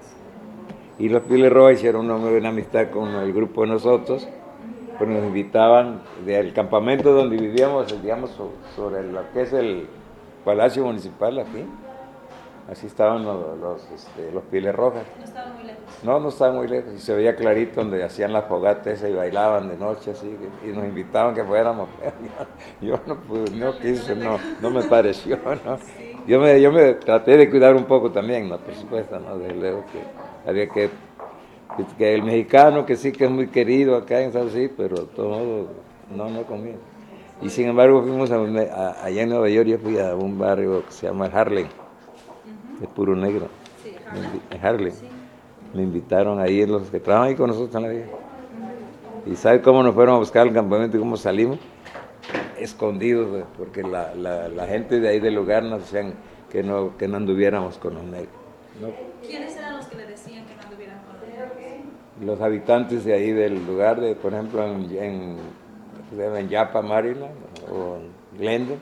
Y los pieles rojas hicieron una muy buena amistad con el grupo de nosotros, pues nos invitaban del campamento donde vivíamos, digamos, sobre lo que es el Palacio Municipal aquí. Así estaban los, los, este, los pieles rojas. ¿No estaban muy lejos? No, no estaban muy lejos. Y se veía clarito donde hacían las fogatas y bailaban de noche así. Y nos invitaban que fuéramos. Yo, yo no pude, no quise, no, no me pareció, ¿no? Sí. Yo, me, yo me traté de cuidar un poco también, ¿no? Por supuesto, ¿no? Desde luego que había que... que el mexicano que sí que es muy querido acá en Estados Unidos, pero de todo modo no, no conmigo. Y sin embargo fuimos a, a, allá en Nueva York, yo fui a un barrio que se llama Harlem, uh-huh. Es puro negro. Sí, Harlem. En Harlem. Sí. Me invitaron ahí los que trabajan ahí con nosotros en la vida. Uh-huh. ¿Y sabe cómo nos fueron a buscar al campamento y cómo salimos? Escondidos, porque la, la, la gente de ahí del lugar nos decían que no, que no anduviéramos con los negros. ¿No? ¿Quiénes eran los que le decían que no anduvieran con los negros? Los habitantes de ahí del lugar, de, por ejemplo, en, en, en Yapa, Maryland, o en Glendon.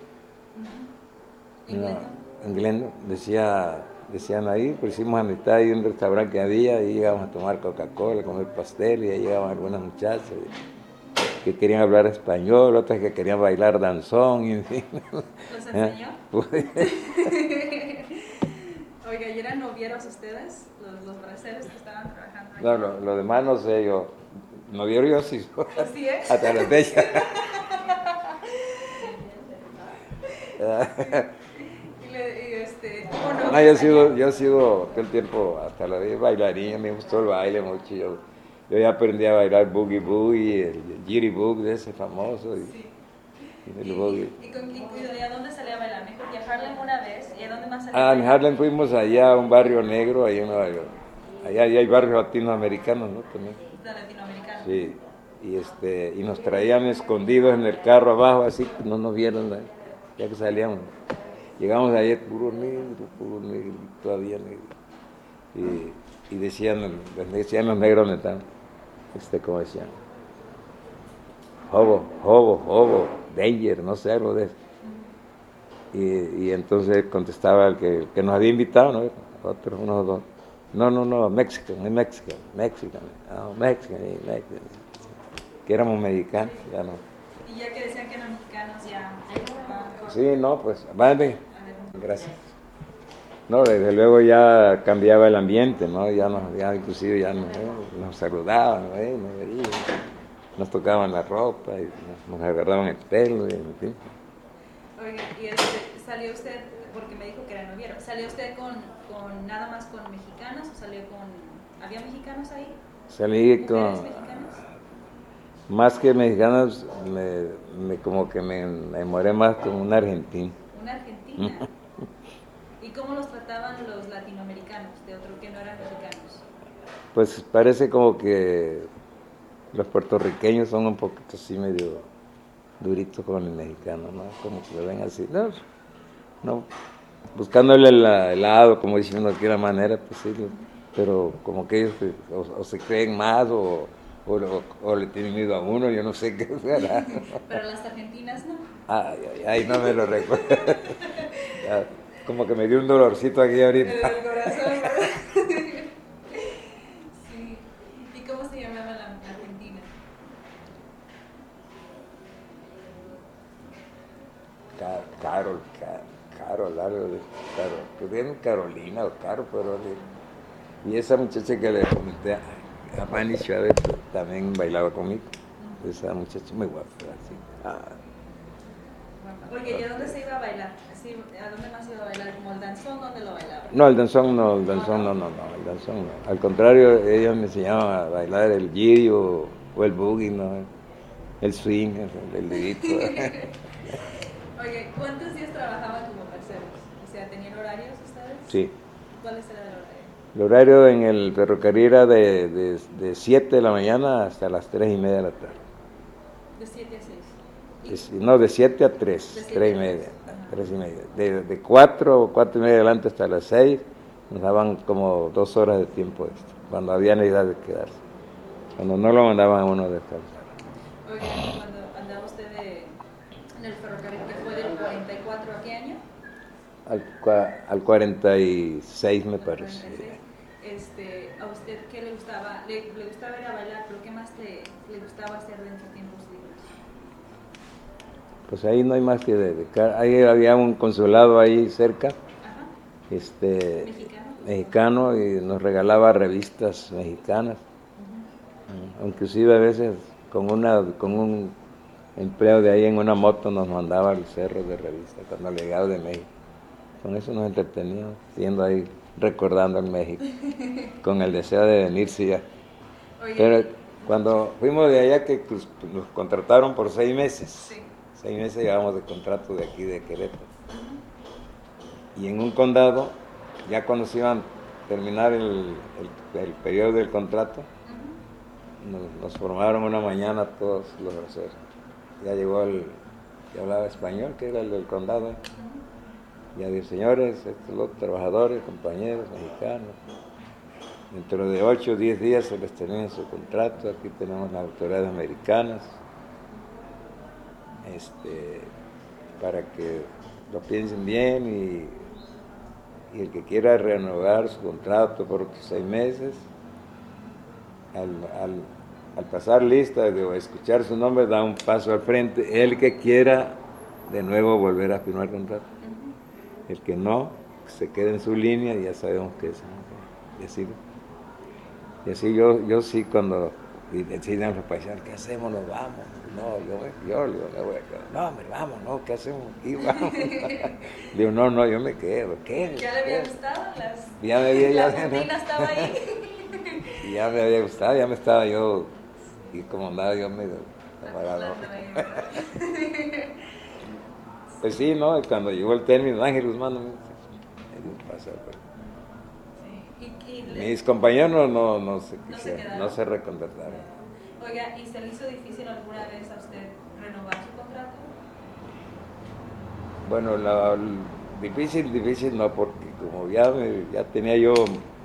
Uh-huh. ¿En, no, Glendon? En Glendon, decía, decían ahí, pues hicimos amistad y un restaurante que había, y íbamos a tomar Coca-Cola, a comer pastel, y ahí llegaban algunas muchachas que querían hablar español, otras que querían bailar danzón, y en fin. ¿Los enseñó? Oiga, ¿y eran novieros ustedes, los, los braceros que estaban trabajando ahí? No, lo, lo demás no sé yo. Noviero yo sí. ¿Sí es? Hasta la fecha. y le, y este, no, no yo he sido, yo he sido todo el tiempo, hasta la vez bailarín, me gustó el baile mucho. Yo, yo ya aprendí a bailar boogie boogie, el, el jitty bug de ese famoso. Y, sí. y, el ¿Y, boogie. y, y, con, y, y a dónde salía a bailar? Mejor que a Harlem una vez, ¿y a dónde más salía? Ah, en Harlem fuimos allá a un barrio negro, allá en Nueva York. Allá, allá hay barrios latinoamericanos, ¿no? También. ¿De latinoamericanos? Sí. Y, este, y nos traían escondidos en el carro abajo, así que no nos vieron, ¿no? Ya que salíamos. llegamos ayer puro negro, puro negro, todavía negro. Y, y decían, decían los negros donde están, este, ¿cómo decían? Hobo, hobo, hobo, danger, no sé, algo de eso. Y, y entonces contestaba el que, el que nos había invitado, ¿no? Otros, unos dos. No, no, no, Mexican, Mexican, Mexican, no, Mexican, Mexican. Que éramos mexicanos, ya no. Y ya que decían que eran mexicanos, ya. Sí, no, pues, vale, gracias. No, desde luego ya cambiaba el ambiente, ¿no? Ya nos, ya inclusive ya nos, eh, nos saludaban, ¿eh? Nos veían, nos tocaban la ropa y nos, nos agarraban el pelo, y, en fin. Oiga, y este, salió usted, porque me dijo que era noviero, ¿salió usted con, con nada más con mexicanos o salió con, había mexicanos ahí? Salí con, mexicanas? Más que mexicanos, me, me como que me enamoré más con un argentino. Una argentina. ¿Y cómo los trataban los latinoamericanos, de otro que no eran mexicanos? Pues parece como que los puertorriqueños son un poquito así medio duritos con el mexicano, ¿no? Como que lo ven así, no, no buscándole la, el lado, como diciendo de aquella manera, pues sí, pero como que ellos o, o se creen más o, o, o, o le tienen miedo a uno, yo no sé qué será. Pero las argentinas no. Ay, ay, ay, no me lo recuerdo. Como que me dio un dolorcito aquí ahorita. En el corazón, ¿verdad? Sí. ¿Y cómo se llamaba la argentina? Car Carol, Car Carol, algo de Carol. Que bien Carolina o Caro, pero... Y esa muchacha que le comenté, a Manny Chávez, también bailaba conmigo. Esa muchacha muy guapa, así. Ah. Oye, ¿y a dónde se iba a bailar? Sí, ¿a dónde más iba a bailar? ¿Como el danzón? ¿Dónde lo bailaba? No, el danzón no, el danzón no, no, no, el danzón no. Al contrario, ellos me enseñaban a bailar el giri o, o el boogie, ¿no? El swing, el, el dedito. Oye, ¿cuántos días trabajaban como parceros? O sea, ¿tenían horarios ustedes? Sí. ¿Cuáles eran el horario? El horario en el ferrocarril era de, de, de siete de la mañana hasta las tres y media de la tarde. ¿De siete a seis? De, no, de siete a tres, tres y media, tres y media. De, de cuatro o cuatro y media adelante hasta las seis, nos daban como dos horas de tiempo extra, cuando había necesidad de quedarse. Cuando no lo mandaban a uno a descansar. Oiga, cuando andaba usted de, en el ferrocarril, que fue del cuarenta y cuatro a qué año? Al, al cuarenta y seis me parece. cuarenta y seis. Este, ¿a usted qué le gustaba? Le, le gustaba ir a bailar, pero ¿qué más le, le gustaba hacer en sus tiempos libres? Pues ahí no hay más que dedicar. Ahí había un consulado ahí cerca, Ajá. este, ¿Mexicano? mexicano, y nos regalaba revistas mexicanas. Uh-huh. Inclusive a veces con una con un empleo de ahí en una moto nos mandaba al cerro de revistas cuando llegaba de México. Con eso nos entreteníamos, yendo ahí recordando el México, con el deseo de venirse ya. Oye. Pero cuando fuimos de allá, que pues, nos contrataron por seis meses, sí. seis meses llevamos de contrato de aquí de Querétaro. Uh-huh. Y en un condado, ya cuando se iban a terminar el, el, el periodo del contrato, uh-huh. nos, nos formaron una mañana todos los groseros. Ya llegó el que hablaba español, que era el del condado. Uh-huh. Y a decir, señores, estos los trabajadores, compañeros mexicanos, dentro de ocho o diez días se les termina su contrato, aquí tenemos las autoridades americanas, este, para que lo piensen bien y, y el que quiera renovar su contrato por otros seis meses, al, al, al pasar lista o escuchar su nombre, da un paso al frente, el que quiera de nuevo volver a firmar contrato. El que no, se quede en su línea y ya sabemos que es. Y así, y así yo, yo sí cuando deciden los paisanos, ¿qué hacemos? Nos vamos. No, yo, yo, yo me voy a quedar. No, hombre, vamos, no, ¿qué hacemos aquí? Vamos. Digo, no, no, yo me quedo. ¿Qué? ¿Ya le había gustado? Las, ya me había, la ya, rutina ¿no? estaba ahí. Y ya me había gustado, ya me estaba yo, y como andaba yo medio camarado. Pues sí, ¿no? Cuando llegó el término, Ángel Guzmán me dio un paso. Sí. ¿Y, y le... Mis compañeros no, no, no, se, no, se, se no se recontrataron. Oiga, ¿y se le hizo difícil alguna vez a usted renovar su contrato? Bueno, la, difícil, difícil no, porque como ya, me, ya tenía yo,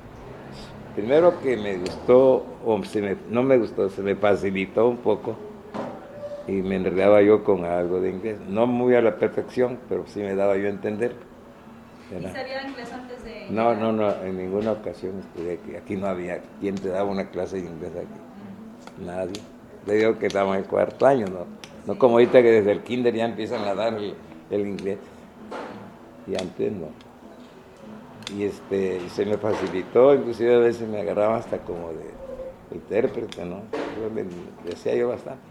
primero que me gustó, o se me, no me gustó, se me facilitó un poco y me enredaba yo con algo de inglés, no muy a la perfección, pero sí me daba yo a entender. ¿Y sabía inglés antes de No, llegar? no, no, en ninguna ocasión estudié aquí, aquí no había quien te daba una clase de inglés aquí, nadie. Le digo que estamos en cuarto año, ¿no? No como ahorita que desde el kinder ya empiezan a dar el, el inglés. Y antes no. Y este, y se me facilitó, inclusive a veces me agarraba hasta como de intérprete, ¿no? Yo le, le hacía yo bastante.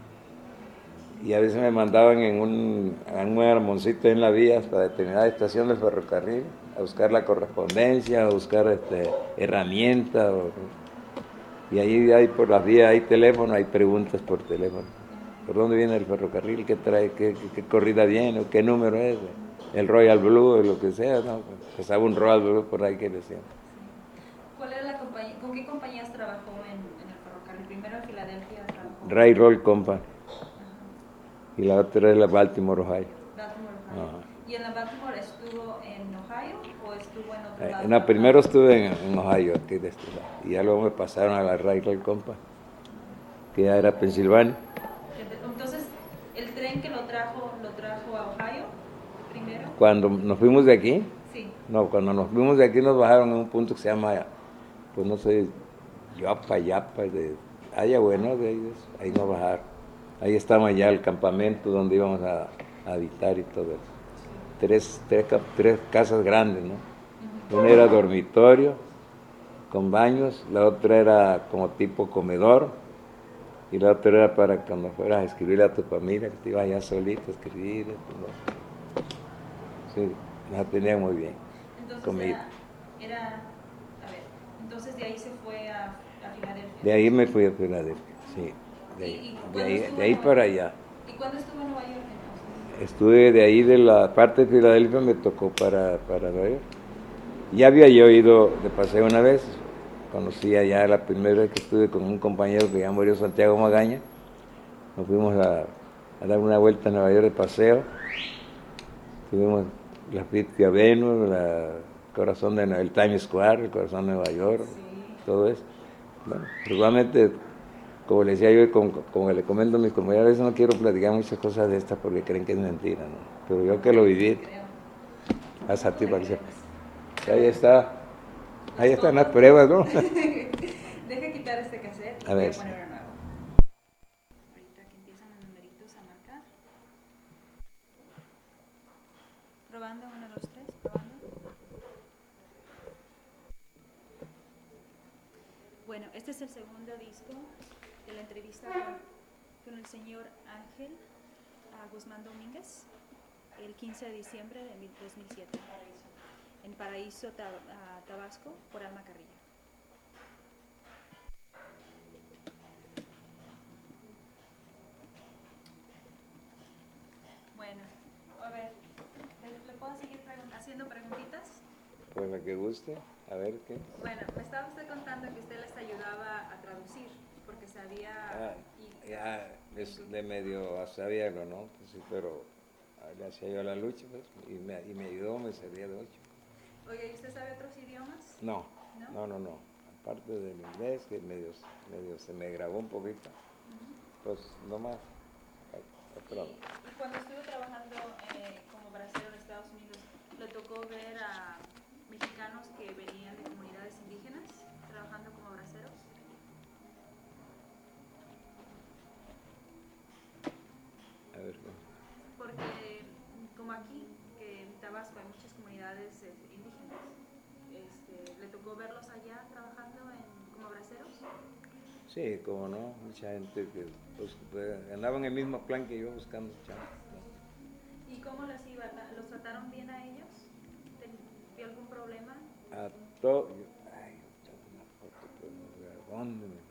Y a veces me mandaban en un, en un armoncito en la vía hasta determinada estación del ferrocarril a buscar la correspondencia, a buscar este, herramientas. O, y ahí hay por las vías, hay teléfono, hay preguntas por teléfono. ¿Por dónde viene el ferrocarril? ¿Qué trae? ¿Qué, qué, qué corrida viene? ¿Qué número es? El Royal Blue, o lo que sea, ¿no? Pasaba un Royal Blue por ahí que decían. ¿Cuál era la compañía, con qué compañías trabajó en, en el ferrocarril? Primero en Filadelfia trabajó. Railroad Company. Y la otra es la Baltimore, Ohio. Baltimore, Ohio. Ajá. ¿Y en la Baltimore estuvo en Ohio o estuvo en otro Eh, lado? no, primero estuve en, en Ohio, aquí de este lado. Y ya luego me pasaron a la Railroad Company, que ya era Pensilvania. Entonces, ¿el tren que lo trajo, lo trajo a Ohio primero? Cuando nos fuimos de aquí, sí. No, cuando nos fuimos de aquí nos bajaron en un punto que se llama, pues no sé, Yapa, Yapa, de allá bueno de ellos, ahí nos bajaron. Ahí estaba ya el campamento donde íbamos a, a habitar y todo eso. Tres, tres, tres casas grandes, ¿no? Uh-huh. Una era dormitorio con baños, la otra era como tipo comedor y la otra era para cuando fueras a escribirle a tu familia, que te ibas allá solito a escribir. ¿No? Sí, nos tenían muy bien. Entonces era, era, a ver, entonces de ahí se fue a, a Filadelfia. De ahí me fui a Filadelfia, sí. De ahí, ¿Y, y de ahí, de ahí para allá. ¿Y cuándo estuvo en Nueva York entonces? Estuve de ahí, de la parte de Filadelfia, me tocó para, para Nueva York. Ya había yo ido de paseo una vez, conocí allá la primera vez que estuve con un compañero que ya murió, Santiago Magaña. Nos fuimos a, a dar una vuelta a Nueva York de paseo. Tuvimos la Fifth Avenue, la corazón de el Times Square, el corazón de Nueva York, sí. Todo eso. Bueno, igualmente, como le decía yo, como, como le comento a mis compañeros, a veces no quiero platicar muchas cosas de estas porque creen que es mentira, ¿no? Pero yo que lo viví, a satisfacción. Ahí está, ahí están las pruebas, ¿no? Deja quitar este cassette y a voy ver. a poner uno nuevo. Ahorita que empiezan los numeritos a marcar. Probando, uno, dos, tres, probando. Bueno, este es el segundo disco de la entrevista con, con el señor Ángel uh, Guzmán Domínguez, el quince de diciembre de dos mil siete, en Paraíso, tab uh, Tabasco, por Alma Carrillo. Bueno, a ver, ¿le puedo seguir pregun haciendo preguntitas? Pues la que guste, a ver qué. Bueno, me estaba usted contando que usted les ayudaba a traducir, porque sabía... Ah, y, ya, es de medio sabía, ¿no? Pues sí, pero le hacía yo la lucha, pues, y me, y me ayudó, me servía de ocho. Oye, ¿y usted sabe otros idiomas? No, no, no, no. no. Aparte del inglés, que medio, medio se me grabó un poquito, uh-huh. Pues no más. Y, y cuando estuvo trabajando eh, como bracero en Estados Unidos, ¿le tocó ver a mexicanos que venían de comunidades indígenas trabajando como braceros? A ver, ¿no? Porque como aquí, que en Tabasco hay muchas comunidades eh, indígenas, este, ¿le tocó verlos allá trabajando en, como braceros? Sí, como no, mucha gente que pues, andaba en el mismo plan que yo buscando chavos, ¿no? ¿Y cómo les iba? ¿Los trataron bien a ellos? ¿Vio algún problema? A todo. Ay, una foto, pues, ¿dónde me...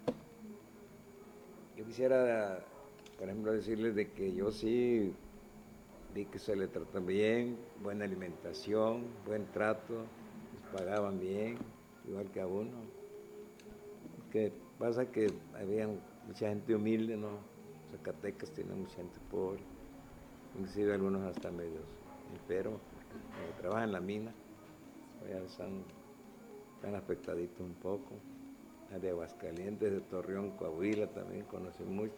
Yo quisiera, por ejemplo, decirles de que yo sí vi que se le trató bien, buena alimentación, buen trato, les pagaban bien, igual que a uno. Que pasa que había mucha gente humilde, ¿no? Zacatecas tiene mucha gente pobre, inclusive algunos hasta medios enfermos. que trabajan en la mina, pues ya están, están afectaditos un poco. De Aguascalientes, de Torreón, Coahuila también conocí muchos.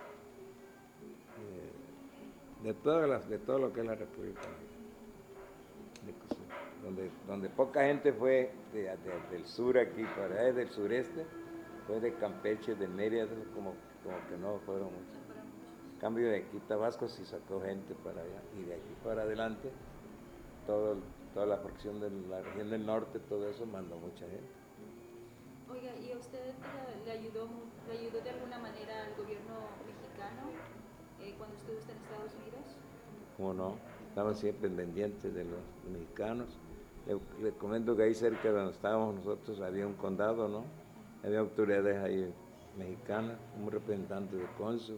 Eh, de, todas las, de todo lo que es la República Mexicana. Donde, donde poca gente fue de, de, del sur aquí, para allá, del sureste, fue de Campeche, de Mérida, como, como que no fueron muchos. En cambio de aquí Tabasco sí sacó gente para allá, y de aquí para adelante, todo, toda la fracción de la región del norte, todo eso mandó mucha gente. Oiga, ¿y a usted le, le ayudó, le ayudó de alguna manera al gobierno mexicano eh, cuando estuvo usted en Estados Unidos? ¿Cómo no? Estamos siempre pendientes de los mexicanos. Le, le comento que ahí cerca de donde estábamos nosotros había un condado, ¿no? Había autoridades ahí mexicanas, un representante de cónsul,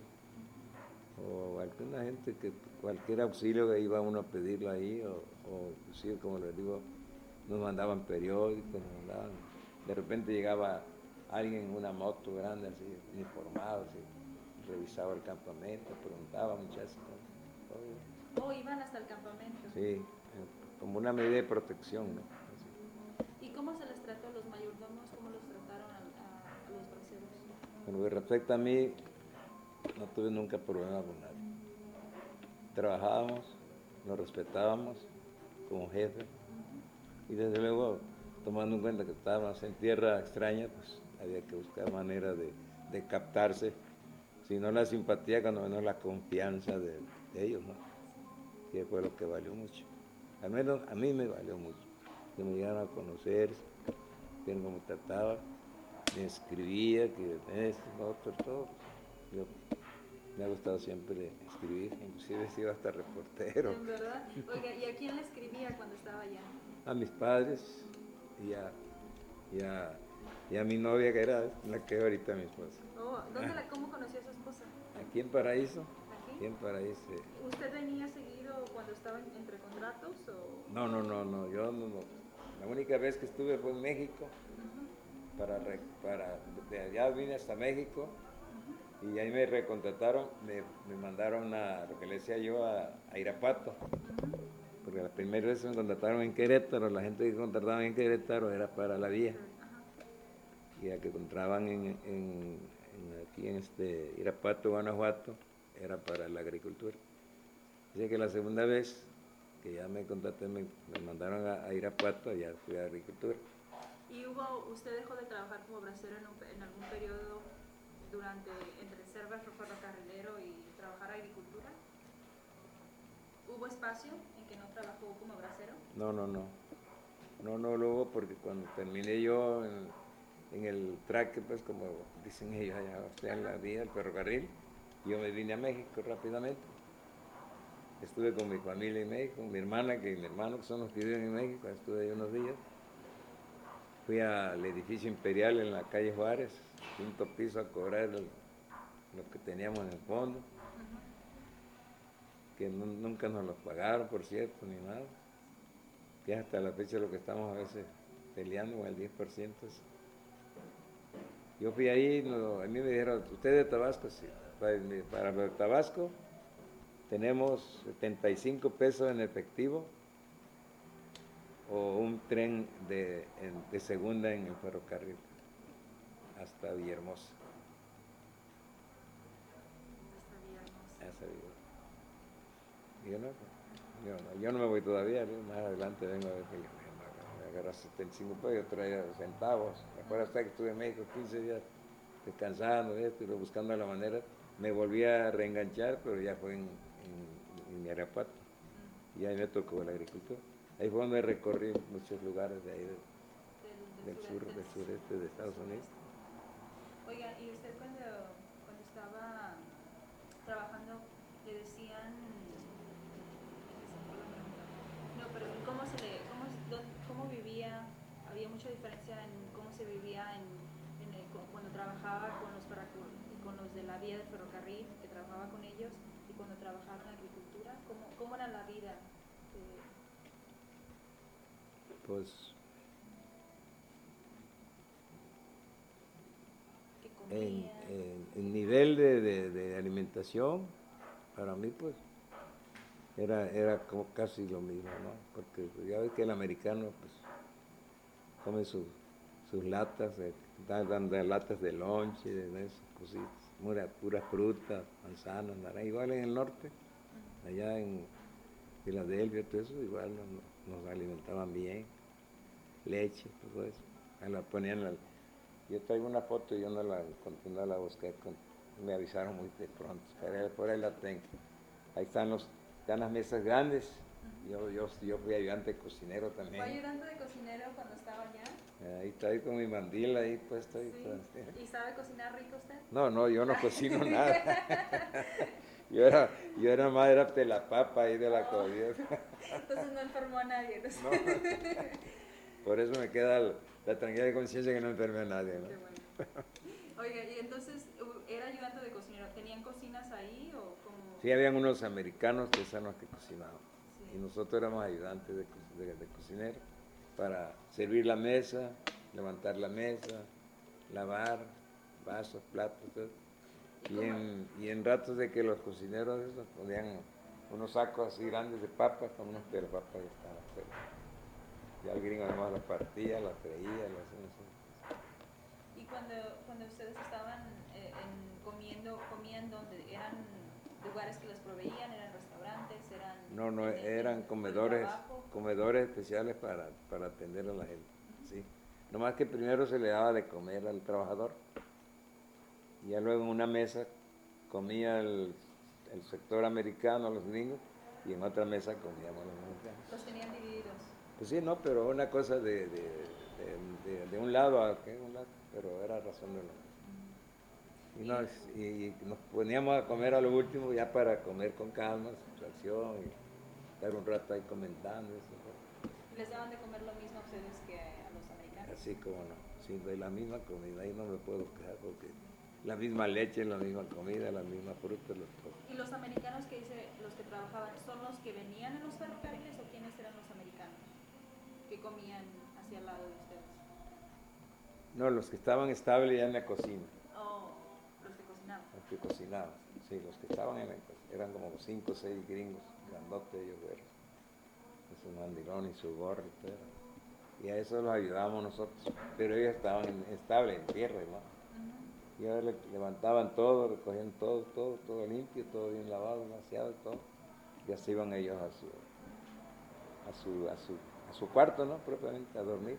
o alguna gente que cualquier auxilio que iba uno a pedirlo ahí, o, o inclusive, como les digo, nos mandaban periódicos, nos mandaban, de repente llegaba alguien en una moto grande, así, uniformado, así, revisaba el campamento, preguntaba muchas cosas. Oh, iban hasta el campamento. Sí, como una medida de protección, ¿no? Así. ¿Y cómo se les trató a los mayordomos? ¿Cómo los trataron a, a, a los braceros? Con lo que respecta a mí, no tuve nunca problema con nadie. Trabajábamos, nos respetábamos como jefe, y desde luego, tomando en cuenta que estábamos en tierra extraña, pues había que buscar manera de, de captarse, si no la simpatía, cuando menos la confianza de, de ellos, ¿no? Que fue lo que valió mucho. Al menos a mí me valió mucho. Que me llegaron a conocer, que cómo trataba, me escribía, que esto, lo otro, todo. Yo, me ha gustado siempre escribir, inclusive he sido hasta reportero. ¿En verdad? Oiga, ¿y a quién le escribía cuando estaba allá? A mis padres y a, y a, y a mi novia, que era la que es ahorita mi esposa. Oh, ¿dónde la, ¿Cómo conoció a su esposa? Aquí en Paraíso. ¿Aquí? Aquí en Paraíso. ¿Usted venía seguido cuando estaba entre contratos o...? No, no, no, no, yo no, no. La única vez que estuve fue en México. Uh-huh. para, para, de allá vine hasta México. Uh-huh. Y ahí me recontrataron, me, me mandaron a lo que le decía yo a, a Irapuato. Uh-huh. Porque la primera vez me contrataron en Querétaro, la gente que contrataban en Querétaro era para la vía. Uh-huh. Y la que contrataban en, en, en, aquí en este Irapuato, Guanajuato, era para la agricultura. Así que la segunda vez que ya me contraté, me, me mandaron a, a Irapuato, ya fui a agricultura. ¿Y hubo, usted dejó de trabajar como bracero en, un, en algún periodo durante, entre ser ferrocarrilero y trabajar agricultura? ¿Hubo espacio en que no trabajó como bracero? No, no, no. No, no lo hubo porque cuando terminé yo en, en el traque, pues como dicen ellos allá, o sea, en la vía, el ferrocarril, yo me vine a México rápidamente. Estuve con mi familia en México, mi hermana que mi hermano que son los que viven en México, estuve ahí unos días. Fui al edificio imperial en la calle Juárez, quinto piso, a cobrar el, lo que teníamos en el fondo, uh-huh. que no, nunca nos lo pagaron, por cierto, ni nada. Que hasta la fecha lo que estamos a veces peleando con el diez por ciento. Yo fui ahí, no, a mí me dijeron, ¿usted de Tabasco? Sí. Para, para lo de Tabasco tenemos setenta y cinco pesos en efectivo o un tren de, de segunda en el ferrocarril hasta Villahermosa. Hasta Villahermosa. Yo no, yo no, yo no me voy todavía, ¿no? Más adelante vengo a ver que me agarré setenta y cinco pesos, yo traía centavos. Me acuerdo hasta que estuve en México quince días descansando, esto, y buscando la manera. Me volví a reenganchar, pero ya fue en, en, en Irapuato. Y ahí me tocó la agricultura. Ahí fue donde recorrí muchos lugares de ahí, de, del, del, del sur, del sureste de Estados Unidos. Oiga, ¿y usted cuando, cuando estaba trabajando le decían, no, pero cómo se le, cómo, cómo vivía, había mucha diferencia en cómo se vivía en, en el, cuando trabajaba con los, con los de la vía del ferrocarril, que trabajaba con ellos, y cuando trabajaba en agricultura? ¿Cómo, cómo era la vida? De... Pues en, en, en nivel de, de, de alimentación, para mí pues era, era como casi lo mismo, ¿no? Porque ya ves que el americano pues come sus, sus latas, eh, dan, dan- dan latas de lonche, de esas cositas, pura, pura fruta, manzanas, naranjas, igual en el norte, allá en Filadelfia, todo eso, igual nos, nos alimentaban bien, leche, todo eso. Ahí la ponían, la- yo traigo una foto y yo no la encontré, no la busqué, con- me avisaron muy de pronto, pero ahí- por ahí la tengo. Ahí están, los, están las mesas grandes, yo, yo, yo fui ayudante cocinero ¿Fue también. ayudante de cocinero cuando estaba allá? Ahí estoy con mi mandil ahí puesto ahí. Sí. Todo. ¿Y sabe cocinar rico usted? No, no, yo no cocino nada. Yo era, yo era más era pelapapa ahí de la Oh. comida. Entonces no enfermó a nadie. ¿No? No. Por eso me queda la, la tranquilidad de conciencia que no enferme a nadie, ¿no? Qué bueno. Oiga, y entonces, ¿era ayudante de cocinero? ¿Tenían cocinas ahí o cómo? Sí, habían unos americanos que eran los que cocinaban. Sí. Y nosotros éramos ayudantes de, co- de, de cocinero para servir la mesa, levantar la mesa, lavar vasos, platos, todo. ¿Y Y en, y en ratos de que los cocineros esos ponían unos sacos así grandes de papas, con unos pero papas ya estaban afuera. Ya el gringo además las partía, las traía, las hacía así. Y cuando, cuando ustedes estaban eh, en comiendo, comían donde eran lugares que les proveían, eran restaurantes, eran... No, no, en el- eran en- comedores, trabajo? comedores especiales para, para atender a la gente, ¿sí? Nomás que primero se le daba de comer al trabajador, y ya luego en una mesa comía el, el sector americano, los gringos, y en otra mesa comíamos los mexicanos. Los tenían divididos. Pues sí, no, pero una cosa de, de, de, de, de un lado a ¿qué? Un lado, pero era razón de lo y, nos, y, y nos poníamos a comer a lo último ya para comer con calma, situación y estar un rato ahí comentando. Eso. ¿Les daban de comer lo mismo a ustedes que a los americanos? Así como no, sí, de la misma comida, ahí no me puedo quejar porque la misma leche, la misma comida, la misma fruta, los todo. ¿Y los americanos que dice, los que trabajaban, son los que venían en los ferrocarriles o quiénes eran los americanos que comían hacia el lado de ustedes? No, los que estaban estables ya en la cocina. Oh, los que cocinaban. Los que cocinaban, sí, los que estaban en la cocina, eran como cinco o seis gringos, grandotes ellos eran, con su mandilón y su gorro y todo. Y a eso los ayudábamos nosotros, pero ellos estaban estables, en tierra, ¿no? Uh-huh. Y ahora le, levantaban todo, recogían todo, todo, todo limpio, todo bien lavado, vaciado, todo. Y así iban ellos a su, a su, a su, a su cuarto, ¿no? Propiamente, a dormir.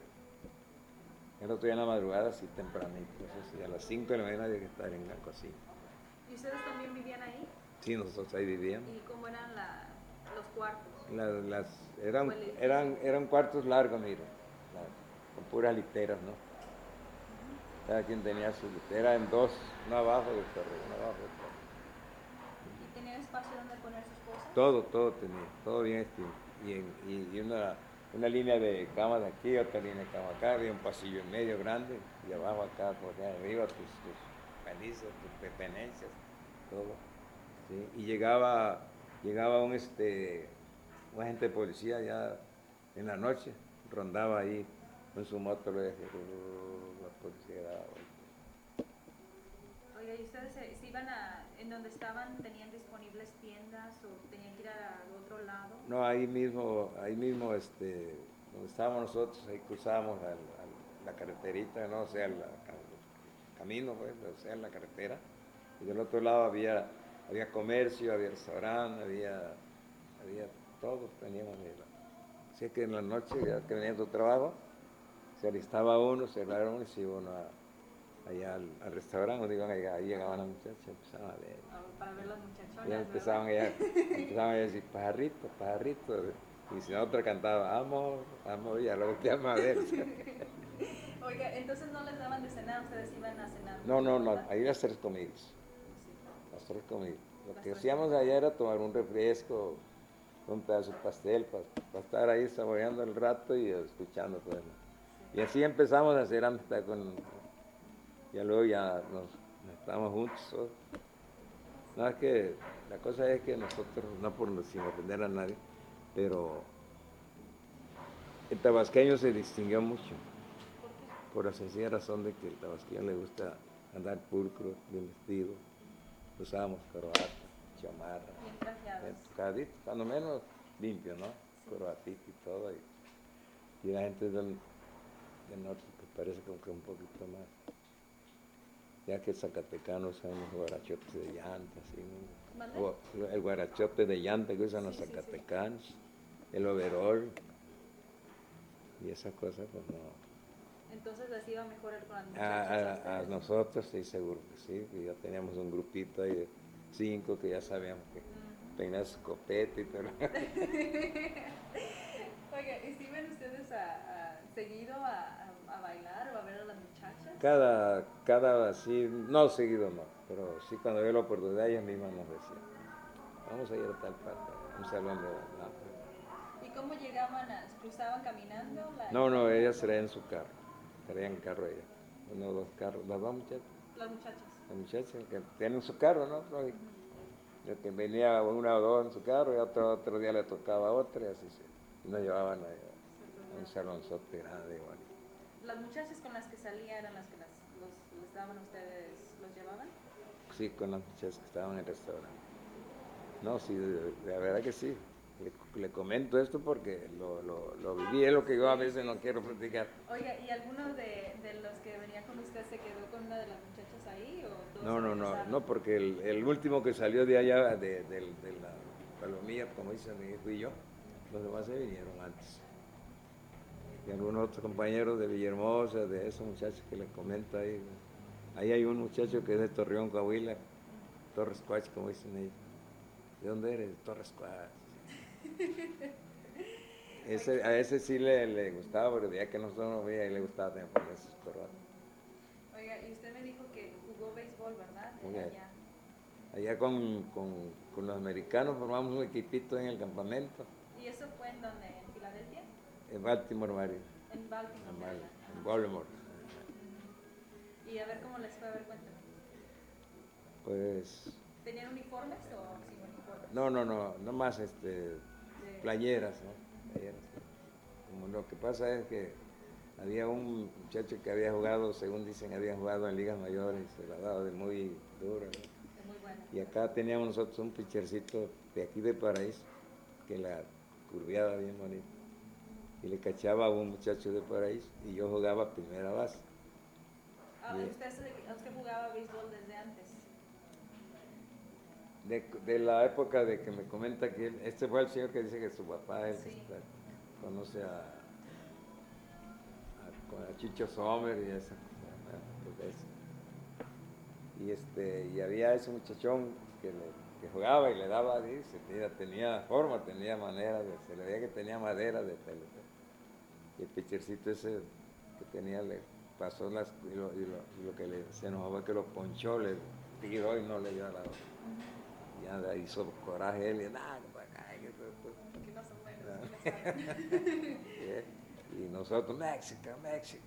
El otro día en la madrugada, así tempranito, eso sí, a las cinco de la mañana había que estar en la cocina. ¿Y ustedes también vivían ahí? Sí, nosotros ahí vivíamos. ¿Y cómo eran la, los cuartos? La, las, eran, eran, eran cuartos largos, mire, la, con puras literas, ¿no? Uh-huh. Cada quien tenía su litera en dos, una abajo de otro, una abajo de otro. ¿Y tenían espacio donde poner sus cosas? Todo, todo tenía, todo bien estilo. Y, en, y, y una, una línea de camas aquí, otra línea de camas acá, había un pasillo en medio grande, y abajo acá, por allá arriba, tus, tus palizas, tus pertenencias, todo. ¿Sí? Y llegaba, llegaba un, este, un agente de policía ya en la noche, rondaba ahí con su moto, le decía, la policía daba vuelta. Oiga, ¿y ustedes se, se iban a, en donde estaban, tenían disponibles tiendas o tenían que ir al otro lado? No, ahí mismo, ahí mismo, este, donde estábamos nosotros, ahí cruzábamos al, al, la carreterita, no, o sea, el camino, pues, o sea, la carretera, y del otro lado había, había comercio, había restaurante, había, había todo, teníamos de la, así que en la noche, ya que venía tu trabajo, se alistaba uno, cerraron uno y se iba uno a, allá al, al restaurante, digo, ahí, ahí llegaban las muchachas, empezaban a ver. Para ver las muchachonas, y empezaban a, empezaban a decir, pajarrito, pajarrito, y si otra cantaba, amor, amor, y ya lo volteamos a ver. Oiga, entonces no les daban de cenar, ustedes iban a cenar. No, no, no, ahí las tres comidas, sí. Las tres comidas. Lo las que hacíamos allá era tomar un refresco, un pedazo de pastel, para, para estar ahí saboreando el rato y escuchando todo eso. Sí. Y así empezamos a hacer amistad con... Ya luego ya nos, nos estábamos juntos. ¿no? No, es que la cosa es que nosotros, no por sin ofender a nadie, pero el tabasqueño se distinguió mucho. Por la sencilla razón de que el tabasqueño le gusta andar pulcro, bien vestido, usábamos corbata, chamarra. Bien trajeados. Trajeaditos, cuando menos limpio, ¿no? Sí. Corbatito y todo. Y, y la gente del, del norte pues parece como que un poquito más. Ya que zacatecanos usan los guarachotes de llanta, así, ¿no? O el guarachote de llanta que usan sí, los zacatecanos, sí, sí. El overol y esas cosas, pues no. Entonces les iba mejor con las muchachas. A, a, a nosotros sí, seguro que sí, que ya teníamos un grupito ahí de cinco que ya sabíamos que mm. tenían su copete y todo. Oiga, ¿y si ven ustedes a, a, seguido a, a, a bailar o a ver a las muchachas? Cada, cada, sí, no seguido no, pero sí cuando había la oportunidad ellas mismas nos decían, vamos a ir a tal parte, un salón de baile. ¿Y cómo llegaban? A, ¿Cruzaban caminando? La no, no, ellas traían su carro, traían carro ellas, uno o dos carros, las dos muchachas. Las muchachas. Las muchachas que tienen su carro, ¿no? Lógico. Uh-huh. Que venía una o dos en su carro y otro, otro día le tocaba a otra y así se, y nos llevaban a, a un salonzote grande igual. ¿Las muchachas con las que salía eran las que las, los, les daban a ustedes, los llevaban? Sí, con las muchachas que estaban en el restaurante. No, sí, la verdad que sí. Le, le comento esto porque lo, lo, lo viví, es lo que yo a veces no quiero platicar. Oiga, ¿y alguno de, de los que venía con usted se quedó con una de las muchachas ahí o todos No, no, no, no, porque el, el último que salió de allá, de, de, de la palomilla, como dicen, fui yo, los demás se vinieron antes. Y algunos otros compañeros de Villahermosa, de esos muchachos que les comento ahí. Ahí hay un muchacho que es de Torreón, Coahuila, Torres Cuach, como dicen ellos. ¿De dónde eres? Torres Cuach. Ese, a ese sí le, le gustaba, pero ya que nosotros no veía, a él le gustaba tener sus corbatas. Oiga, y usted me dijo que jugó béisbol, ¿verdad? Allá, allá, allá con, con, con los americanos formamos un equipito en el campamento. ¿Y eso fue en donde? ¿En Filadelfia? En Baltimore, Mario. En Baltimore. En, Mal, en Baltimore. Y a ver cómo les fue, a ver, cuéntame. Pues... ¿Tenían uniformes o sin uniformes? No, no, no, no más este, de... playeras, ¿no? Playeras. Como lo que pasa es que había un muchacho que había jugado, según dicen, había jugado en ligas mayores, se la daba de muy dura, ¿no? Es muy bueno. Y acá teníamos nosotros un pitchercito de aquí de Paraíso, que la curveaba bien bonito. Y le cachaba a un muchacho de Paraíso y yo jugaba primera base. Ah, y usted, usted jugaba béisbol desde antes. De, de la época de que me comenta que él, este fue el señor que dice que su papá él, sí. está, conoce a, a, a Chicho Sommer y esa, pues y este y había ese muchachón que, le, que jugaba y le daba, dice, tenía, tenía forma, tenía manera, de, se le veía que tenía madera de pelo. Y el pitchercito ese que tenía le pasó las, y, lo, y, lo, y lo que le, se enojó fue que lo ponchó, le tiró y no le dio a la otra. Uh-huh. Y anda, hizo coraje él y nada, para acá. Que no son buenos. Y nosotros, México, México.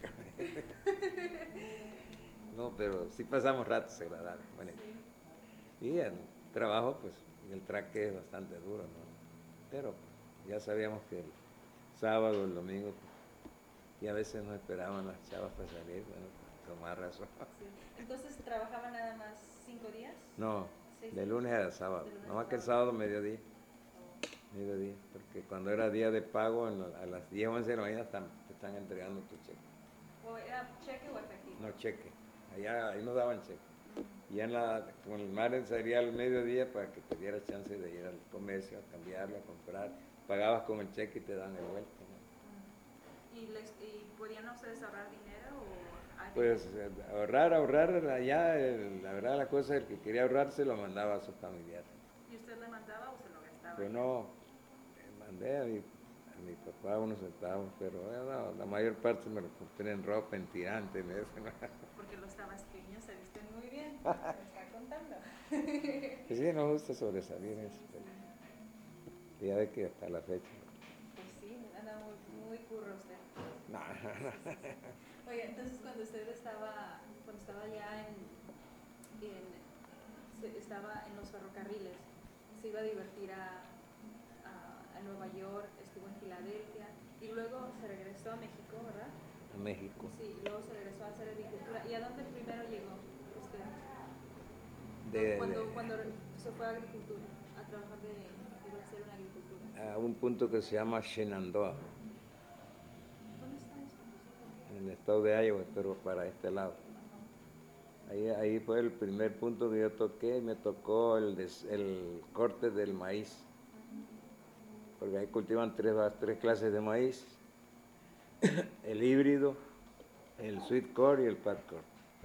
No, pero sí pasamos ratos agradables. Bueno, sí. Y el trabajo, pues, el traque es bastante duro, ¿no? Pero ya sabíamos que el sábado, el domingo, y a veces nos esperaban las chavas para salir, bueno, con más razón. Sí. Entonces, ¿trabajaban nada más cinco días? No, de lunes a sábado, no más que el sábado mediodía. Oh. Mediodía, porque cuando era día de pago, a las diez o once de la mañana están, te están entregando tu cheque. ¿O era cheque o efectivo? No, cheque, allá ahí nos daban cheque. Uh-huh. Y en la, con el mar sería al mediodía para que te diera chance de ir al comercio, a cambiarlo, a comprar. Pagabas con el cheque y te dan el vuelto, ¿no? ¿Y, les, ¿Y podían ustedes ahorrar dinero? O pues eh, ahorrar, ahorrar, allá, el, la verdad la cosa, el que quería ahorrarse lo mandaba a su familiar. ¿Y usted le mandaba o se lo gastaba? Yo no, le mandé a mi, a mi papá unos centavos, pero eh, no, la mayor parte me lo compré en ropa, en tirantes, ¿no? Porque los tabasqueños se visten muy bien, me está contando. Pues sí, nos gusta sobresalir eso, pero sí. Ya ve que hasta la fecha. Pues sí, anda muy, muy curro usted. No, no, no. Oye, entonces cuando usted estaba, cuando estaba ya en, en estaba en los ferrocarriles, se iba a divertir a, a, a Nueva York, estuvo en Filadelfia y luego se regresó a México, ¿verdad? A México. Sí, y luego se regresó a hacer agricultura. ¿Y a dónde primero llegó usted? de, cuando, de, cuando se fue a agricultura, a trabajar de, de bracero en agricultura. a un punto que se llama Shenandoah, ¿Dónde está eso? en el estado de Iowa, pero para este lado. Ahí, ahí fue el primer punto que yo toqué, y me tocó el, des, el corte del maíz, porque ahí cultivan tres, tres clases de maíz, el híbrido, el sweet corn y el pat corn.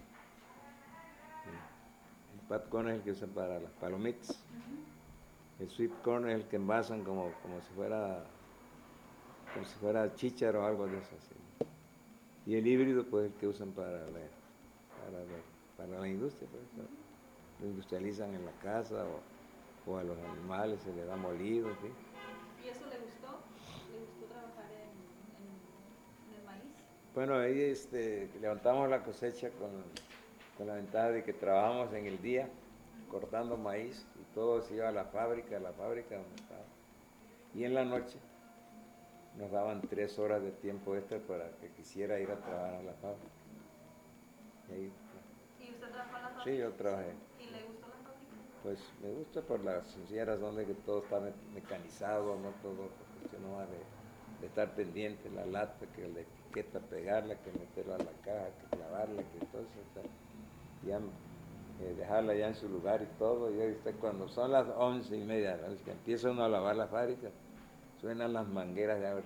El pat corn es el que usan para las palomitas, el sweet corn es el que envasan como, como si fuera como si fuera chícharo o algo de eso así. Y el híbrido pues el que usan para la, para la, para la industria, pues, lo industrializan en la casa o, o a los animales se le da molido, ¿sí? ¿Y eso le gustó? ¿Le gustó trabajar en, en, en el maíz? Bueno, ahí este, levantamos la cosecha con, con la ventaja de que trabajamos en el día cortando maíz y todo se iba a la fábrica, a la fábrica donde estaba. Y en la noche nos daban tres horas de tiempo extra para que quisiera ir a trabajar a la fábrica. Y, ahí, ¿Y usted trabajó en la fábrica? sí, yo trabajé. ¿Y le gustó la fábrica? Pues me gusta por la sencilla razón de que todo está me mecanizado, no todo, porque no va de, de estar pendiente, la lata, que la etiqueta, pegarla, que meterla a la caja, que clavarla, que todo eso, o sea, ya eh, dejarla ya en su lugar y todo. Y ahorita cuando son las once y media, que empieza uno a lavar la fábrica, suenan las mangueras de agua.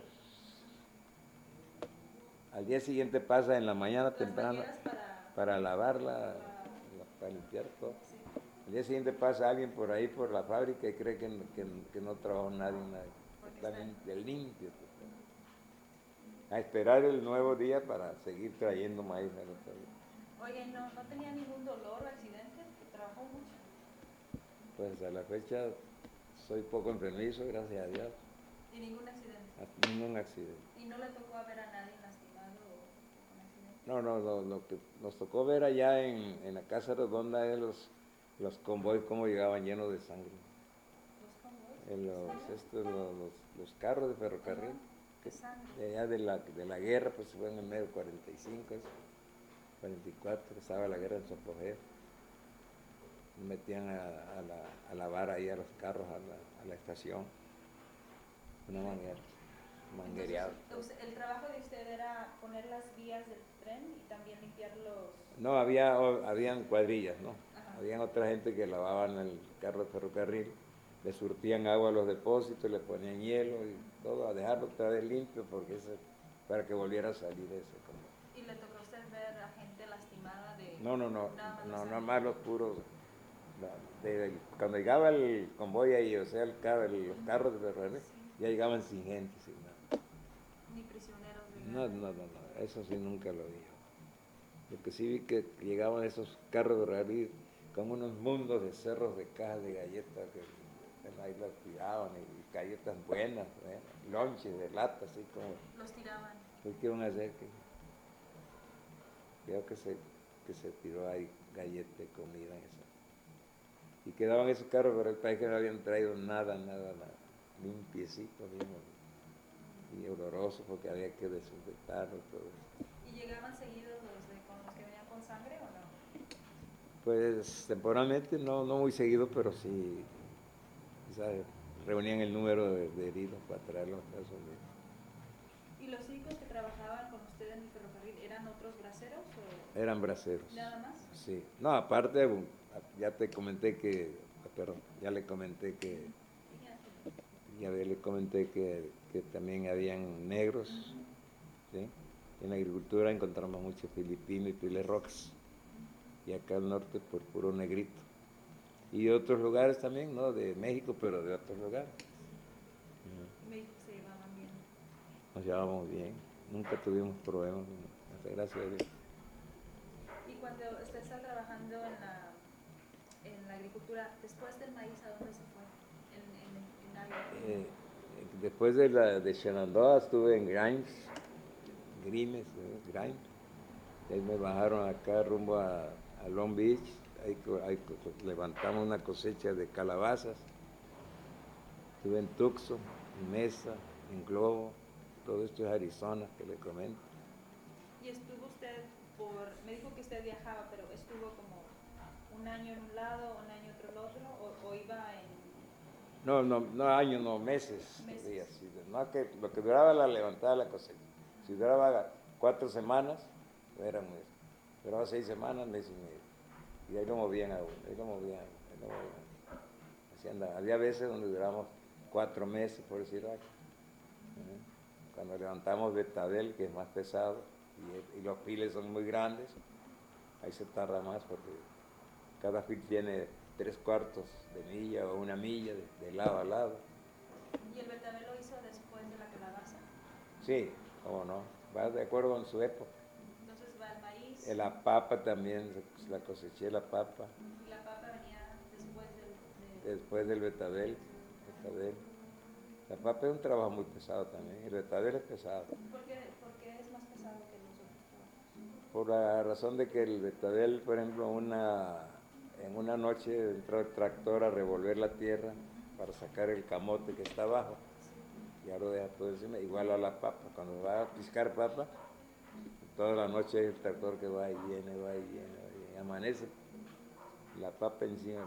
Al día siguiente pasa en la mañana las temprano para, para lavarla, para, para limpiar todo. Sí. Al día siguiente pasa alguien por ahí por la fábrica y cree que, que, que no trabajó nadie, nadie. Está limpio, limpio. A esperar el nuevo día para seguir trayendo maíz al otro día. Oye, ¿no, no tenía ningún dolor o accidente? ¿Trabajó mucho? Pues a la fecha soy poco enfermizo, gracias a Dios. ¿Y ningún accidente? A, ningún accidente. ¿Y no le tocó ver a nadie lastimado o con accidente? No, no, no, lo que nos tocó ver allá en, en la Casa Redonda es los, los convoys cómo llegaban llenos de sangre. ¿Los convoys? En los, estos, los, los, los carros de ferrocarril. ¿Qué sangre? De allá de la, de la guerra, pues fue en el medio cuarenta y cinco, cuarenta y cuatro, estaba la guerra en su apogeo. Metían a, a, la, a lavar ahí a los carros a la, a la estación. Una manguera, manguereada. Entonces, ¿el trabajo de usted era poner las vías del tren y también limpiar los...? No, había, habían cuadrillas, ¿no? Ajá. Habían otra gente que lavaban el carro de ferrocarril, le surtían agua a los depósitos, le ponían hielo y todo, a dejarlo otra vez limpio porque ese, para que volviera a salir ese. Como... ¿Y le tocó a usted ver a gente lastimada de...? No, no, no, nada más no, los no más los puros... De, de, cuando llegaba el convoy ahí, o sea, el carro, el, los carros de ferrocarril, sí. Ya llegaban sin gente, sin nada. Ni prisioneros. De no, no, no, no, eso sí nunca lo vi. Lo que sí vi que llegaban esos carros de ferrocarril con unos mundos de cerros de cajas de galletas que ahí las tiraban, y galletas buenas, ¿eh? Lonches de lata, así como... Los tiraban. ¿Qué iban a hacer? Que, creo que se, que se tiró ahí galletas de comida en eso. Y quedaban esos carros, pero el país que no habían traído nada, nada, nada. Limpiecito, mismo. Y oloroso porque había que desinfectarlo todo eso. ¿Y llegaban seguidos los de, con los que venían con sangre o no? Pues temporalmente no, no muy seguido, pero sí, ¿sabes? Reunían el número de, de heridos para traerlos a Estados Unidos. ¿Y los chicos que trabajaban con usted en el ferrocarril eran otros braceros? O... Eran braceros. ¿Nada más? Sí. No, aparte, ya te comenté que, perdón, ya le comenté que, ya le comenté que, que también habían negros, uh-huh. ¿Sí? En la agricultura encontramos muchos filipinos y piles rojas, y acá al norte por puro negrito. Y otros lugares también, ¿no? De México, pero de otros lugares. Uh-huh. ¿México se llevaban bien? Nos llevábamos bien, nunca tuvimos problemas, gracias a Dios. Y cuando usted está trabajando en la, en la agricultura, después del maíz, ¿a dónde se fue? En, en, en eh, después de, la, de Shenandoah estuve en Grimes, Grimes, ¿eh? Grimes. Ahí me bajaron acá rumbo a, a Long Beach, ahí, ahí levantamos una cosecha de calabazas. Estuve en Tucson, en Mesa, en Globo, todo esto es Arizona, que le comento. ¿Y estuvo usted por, me dijo que usted viajaba, pero estuvo como un año en un lado, un año otro el otro, o, o iba en... No, no, no años, no meses. Meses. Días, sí, no, que lo que duraba la levantada de la cosecha. Si duraba cuatro semanas, era un mes. Duraba seis semanas, mes y medio. Y ahí lo movían a uno, ahí lo movían, ahí lo movían. Así andaba. Había veces donde duramos cuatro meses, por decir algo. Cuando levantamos betabel, que es más pesado, y, y los piles son muy grandes, ahí se tarda más porque cada fil tiene tres cuartos de milla o una milla de, de lado a lado. ¿Y el betabel lo hizo después de la calabaza? Sí, cómo no, va de acuerdo con su época. Entonces va el maíz. Eh, La papa también, la coseché la papa. Y la papa venía después del... De... Después del betabel, betabel. La papa es un trabajo muy pesado también, el betabel es pesado. ¿Por qué, ¿Por qué es más pesado que los otros trabajos? Por la razón de que el betabel, por ejemplo, una, en una noche entró el tractor a revolver la tierra para sacar el camote que está abajo. Ya lo deja todo encima, igual a la papa. Cuando va a piscar papa, toda la noche hay el tractor que va y viene, va y viene, va y viene. Amanece la papa encima.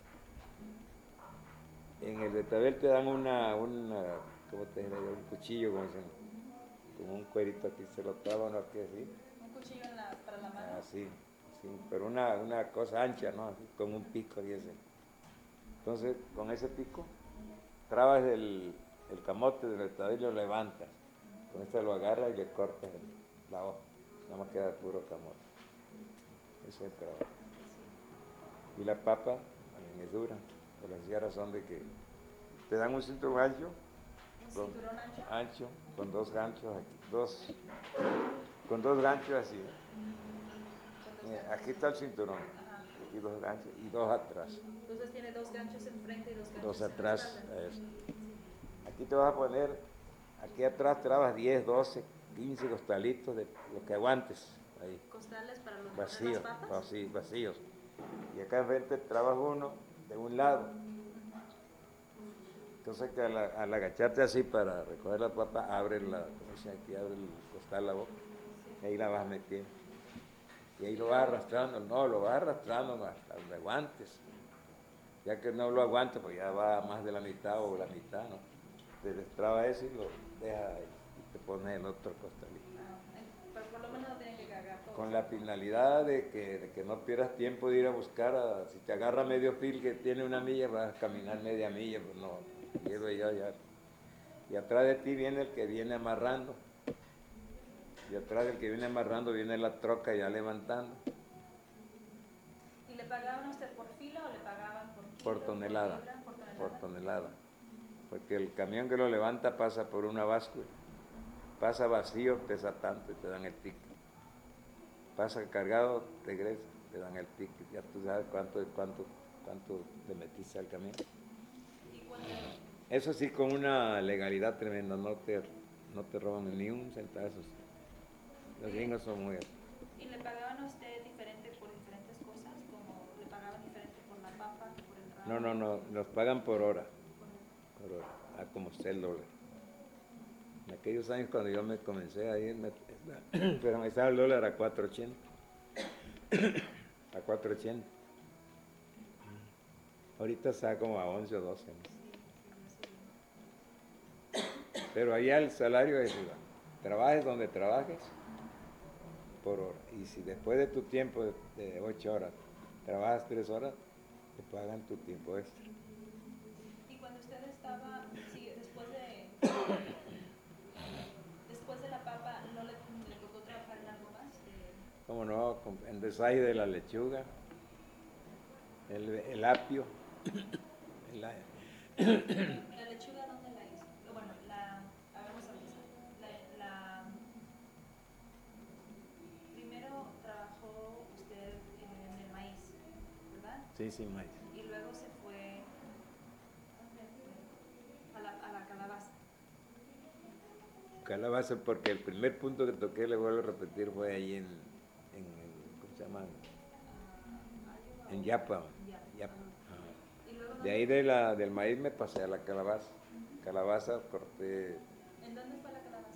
En el betabel te dan una, una ¿cómo te diría? Un cuchillo, como, dicen, como un cuerito aquí, se lo clavan aquí así. ¿Un cuchillo en la, para la mano? Así, sí, pero una, una cosa ancha, ¿no? Así, con un pico y ese. Entonces, con ese pico, trabas el, el camote del betabel y lo levantas. Con este lo agarras y le cortas el, la hoja. Nada más queda el puro camote. Ese es el trabajo. Y la papa también es dura, por la sencilla razón de que te dan un cinturón ancho, ¿Un con, cinturón ancho? ancho, con dos ganchos aquí, dos, con dos ganchos así. Mira, aquí está el cinturón, Ajá. aquí dos ganchos y dos atrás. Entonces tiene dos ganchos enfrente y dos ganchos Dos en la atrás, espalda. eso. Aquí te vas a poner, aquí atrás trabas diez, doce, quince costalitos de lo que aguantes ahí. ¿Costales para los Vacíos, las papas? vacíos, vacíos. Y acá enfrente trabas uno de un lado. Entonces que al, al agacharte así para recoger la papa, abre la, como dicen aquí, abre el costal la boca. Y ahí la vas metiendo. Y ahí lo vas arrastrando, no, lo vas arrastrando hasta donde aguantes. Ya que no lo aguantes, pues ya va más de la mitad o la mitad, ¿no? Te destraba eso y lo dejas ahí y te pones el otro costalito. Ah, pero por lo menos no tienen que cargar todo. Con la finalidad de que, de que no pierdas tiempo de ir a buscar, a, si te agarra medio fil que tiene una milla, vas a caminar media milla, pues no, llego ya, ya. Y atrás de ti viene el que viene amarrando. Y atrás del que viene amarrando viene la troca ya levantando. ¿Y le pagaban a usted por fila o le pagaban por kilo? Por tonelada. Por, libra, por tonelada. Por tonelada. Porque el camión que lo levanta pasa por una báscula. Pasa vacío, pesa tanto y te dan el ticket. Pasa cargado, regresa, te dan el ticket. Ya tú sabes cuánto, cuánto, cuánto le metiste al camión. ¿Y cuando... Eso sí, con una legalidad tremenda, no te, no te roban ni un centavo. Los gringos son muy... ¿Y le pagaban a usted diferente por diferentes cosas? ¿Como le pagaban diferente por la papa que por el ramo? No, no, no, nos pagan por hora. Por hora, a como esté el dólar. En aquellos años cuando yo me comencé ahí, me, pero me estaba el dólar a cuatro ochenta. A cuatro ochenta. Ahorita está como a once o doce. ¿No? Pero allá el salario es igual. Trabajes donde trabajes, por hora. Y si después de tu tiempo de, de ocho horas trabajas tres horas, te pagan tu tiempo extra. Y cuando usted estaba, sí, después de después de la papa, ¿no le, le tocó trabajar en algo más? Eh, Como no, en desaje de la lechuga, el, el apio, el, ¿La lechuga dónde la hizo? Bueno, la, a ver, vamos a empezar. La, la, primero trabajó usted en el maíz, ¿verdad? sí, sí, maíz. Y luego se fue a la, a la calabaza. Calabaza, porque el primer punto que toqué, le vuelvo a repetir, fue ahí en, en ¿cómo se llama? Uh, en Yapa. Ya. Yapa. Uh-huh. ¿Y luego De ahí de la, del maíz me pasé a la calabaza. Uh-huh. Calabaza corté. ¿En dónde fue la calabaza?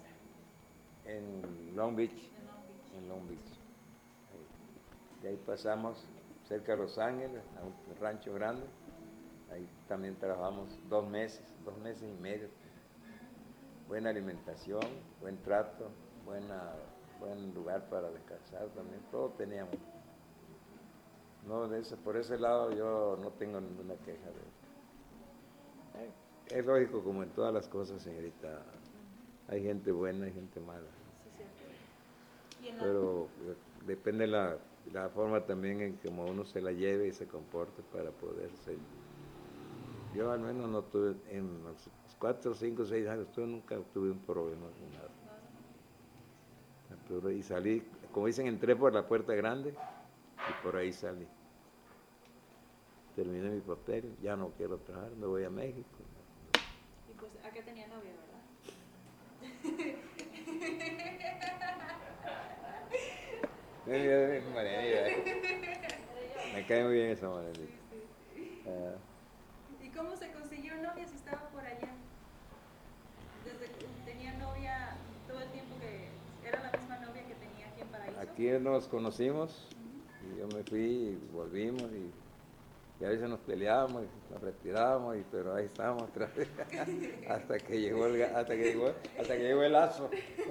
En Long Beach. En Long Beach. En Long Beach. Ahí. De ahí pasamos cerca de Los Ángeles, a un rancho grande. Ahí también trabajamos dos meses, dos meses y medio. Buena alimentación, buen trato, buena, buen lugar para descansar también, todo teníamos. No, de ese, por ese lado yo no tengo ninguna queja de eso. Eh, es lógico, como en todas las cosas, señorita, hay gente buena y gente mala. Sí, cierto. ¿Y en la... Pero eh, depende la, la forma también en que uno se la lleve y se comporte para poder ser. Yo al menos no tuve, en los cuatro, cinco, seis años, tuve, nunca tuve un problema con nada. Pero, y salí, como dicen, entré por la puerta grande y por ahí salí. Terminé mi papel, ya no quiero trabajar, me voy a México. Y pues acá tenía novia, ¿verdad? Me cae muy bien esa Marianita. Sí, sí. Ah. ¿Y cómo se consiguió novia si estaba por allá? Desde que tenía novia todo el tiempo, que era la misma novia que tenía aquí en Paraíso. Aquí nos conocimos y yo me fui y volvimos y, y a veces nos peleábamos y nos retirábamos, y, pero ahí estábamos otra vez hasta que llegó el, hasta que llegó, hasta que llegó el lazo.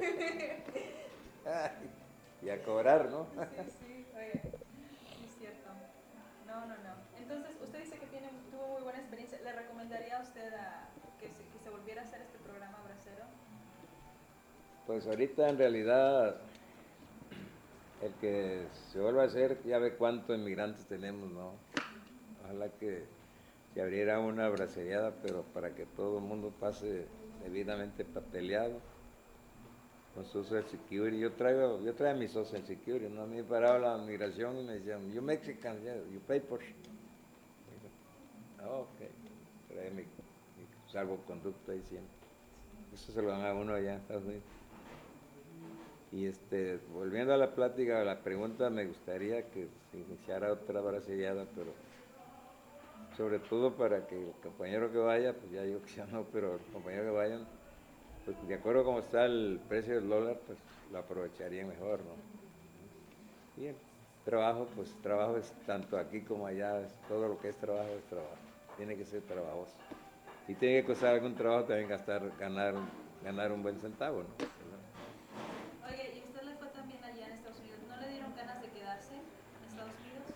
Y a cobrar, ¿no? Sí, sí, oye, sí es cierto. No, no, no. Entonces, usted dice que tiene, tuvo muy buena experiencia. ¿Le recomendaría a usted a, que, se, que se volviera a hacer este programa bracero? Pues ahorita en realidad el que se vuelva a hacer, ya ve cuántos inmigrantes tenemos, ¿no? Ojalá que se abriera una bracería, pero para que todo el mundo pase debidamente papeleado con su Social Security. Yo traigo, yo traigo mi Social Security, ¿no? A mí me paraba la migración y me decían, you Mexican, yeah, you pay for it. Oh, ok, trae mi, mi salvoconducto ahí siempre. Eso se lo dan a uno allá en Estados Unidos. Y este, volviendo a la plática, a la pregunta, me gustaría que se iniciara otra bracillada, pero sobre todo para que el compañero que vaya, pues ya yo que ya no, pero el compañero que vayan, pues de acuerdo a cómo está el precio del dólar, pues lo aprovecharía mejor, ¿no? Y el trabajo, pues trabajo es tanto aquí como allá, es, todo lo que es trabajo es trabajo, tiene que ser trabajoso. Y tiene que costar algún trabajo también gastar, ganar, ganar un buen centavo, ¿no? Oye, ¿y usted le fue también allá en Estados Unidos? ¿No le dieron ganas de quedarse en Estados Unidos?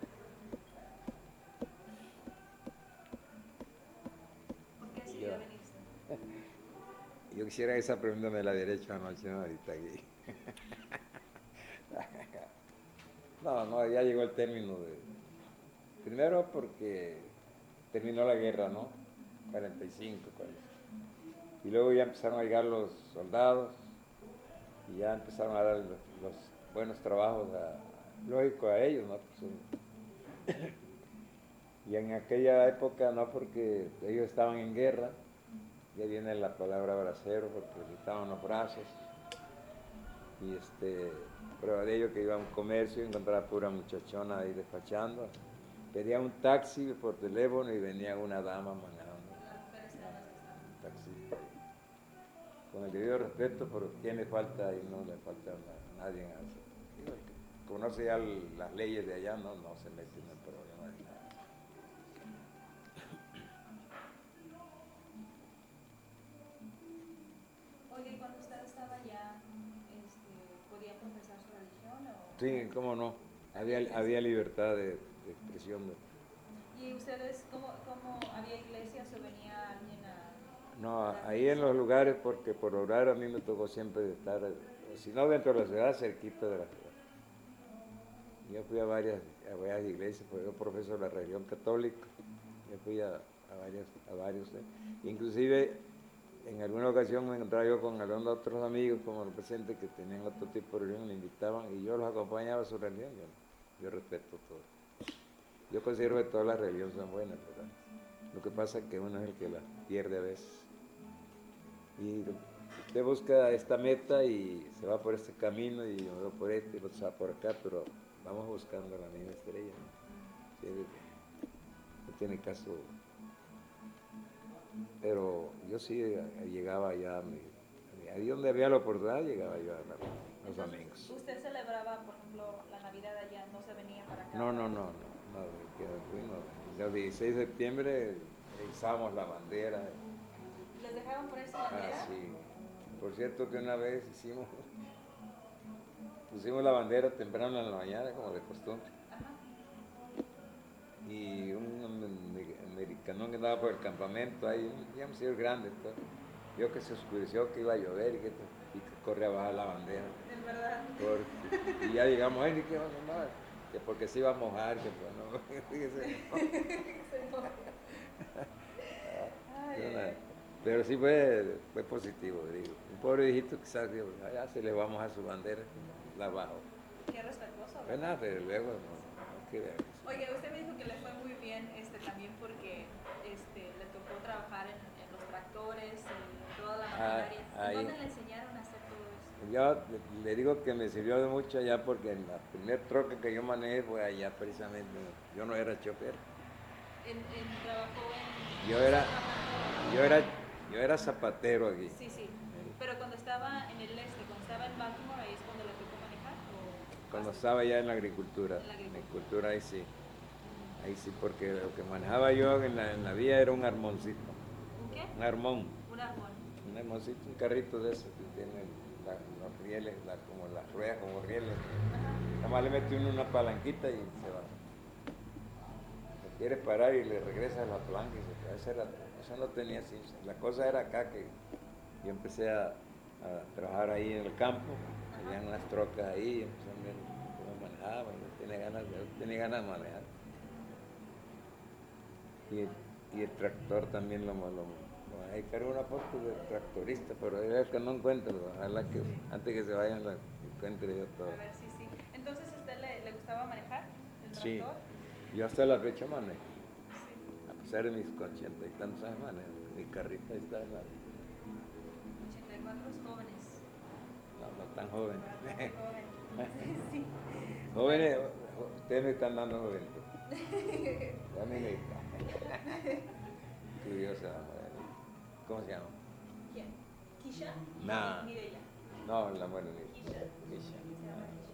¿Por qué decidió venirse? Yo quisiera que esa pregunta me la hubiera hecho anoche, ¿no? Ahorita aquí. No, no, ya llegó el término de... Primero porque terminó la guerra, ¿no? cuarenta y cinco, cuarenta. Y luego ya empezaron a llegar los soldados y ya empezaron a dar los, los buenos trabajos, a, lógico, a ellos, ¿no? Pues, y en aquella época, no, porque ellos estaban en guerra, ya viene la palabra bracero, porque necesitaban los brazos. Y este, prueba de ello que iba a un comercio y encontraba pura muchachona ahí despachando. Pedía un taxi por teléfono y venía una dama manejando. Un taxi. Con el debido respeto, pero tiene falta y no le falta a nadie. Conoce ya las leyes de allá, no, no se mete en el problema de nada. Oye, ¿y cuando usted estaba allá, este, podía profesar su religión o...? Sí, cómo no. Había, había libertad de, de expresión. De... ¿Y ustedes, cómo, cómo había iglesias o venía alguien a...? No, ahí en los lugares, porque por orar a mí me tocó siempre estar, si no dentro de la ciudad, cerquita de la ciudad. Yo fui a varias, a varias iglesias, porque yo profeso la religión católica, yo fui a, a, varias, a varios, ¿eh? Inclusive en alguna ocasión me encontraba yo con algunos otros amigos como los presentes que tenían otro tipo de religión, me invitaban y yo los acompañaba a su religión. Yo, yo respeto todo. Yo considero que todas las religiones son buenas, ¿verdad? Lo que pasa es que uno es el que las pierde a veces. Y usted busca esta meta y se va por este camino y yo voy por este y otro se va por acá, pero vamos buscando la misma estrella, ¿no? Sí, no tiene caso. Pero yo sí llegaba allá a mi, a mi ahí donde había la oportunidad llegaba yo a la, los Entonces, domingos. ¿usted celebraba, por ejemplo, la Navidad allá? ¿No se venía para acá? No, no, no, no, no, que fuimos. El dieciséis de septiembre izamos la bandera. ¿Les dejaban ponerse bandera? Ah, sí. Por cierto que una vez hicimos, pusimos la bandera temprano en la mañana, como de costumbre. Ajá. Y un americano que andaba por el campamento, ahí, ya un señor grande, todo, vio que se oscureció, que iba a llover y que, y que corre a bajar la bandera. ¿En verdad? Porque, y ya llegamos, ay, ¿qué vamos a hacer? Que porque se iba a mojar, que pues no, fíjese, no. Ay, Una- ay. Pero sí fue, fue positivo, digo. Un pobre viejito quizás dijo, allá se le va a mojar su bandera, la bajo. Qué respetuoso, Pues ¿verdad? nada, pero luego no, no que ver. Oye, usted me dijo que le fue muy bien este, también porque este, le tocó trabajar en, en los tractores y toda la maquinaria. ahí. ¿En dónde le enseñaron a hacer todo eso? Yo le, le digo que me sirvió de mucho allá porque en la primer troca que yo manejé fue allá precisamente. Yo no era chofer. En, en, trabajó en... Yo era, trabajando- yo era, yo era zapatero aquí. Sí, sí. Pero cuando estaba en el este, cuando estaba en Baltimore, ahí es cuando le tocó manejar. ¿O Cuando hasta- estaba ya en la agricultura. En la En la agricultura. agricultura ahí sí. Ahí sí, porque lo que manejaba yo en la, en la vía era un armoncito. ¿Un qué? Un armón. Un armón. Un armoncito, un carrito de esos que tiene la- los rieles, la- como las ruedas, como rieles. Ajá. Nada más le mete uno una palanquita y se va. Le quiere parar y le regresa la palanca y se queda. Esa era, eso no tenía ciencia. La cosa era acá que yo empecé a, a trabajar ahí en el campo, había unas trocas ahí, y empecé a ver cómo manejaba, yo tenía ganas, yo tenía ganas de manejar. Y el, y el tractor también lo, lo, lo hay que una foto de tractorista, pero es que no encuentro, ojalá que antes que se vayan la encuentre yo todo. A ver, sí, sí. Entonces, ¿a usted le, le gustaba manejar el Sí, tractor? yo hasta la fecha manejo, Sí. a pesar de mis ochenta y tantos años manejo, mi carrita está en la... ochenta y cuatro jóvenes. No, no tan joven. Bastante joven. Sí. Jóvenes, ustedes me están dando juventud. Ya me necesitan. Curiosa la mujer. ¿Cómo se llama? ¿Quién? ¿Kisha? Nah. Mireya. No, la mujer de Kisha. Kisha. Se llama Kisha.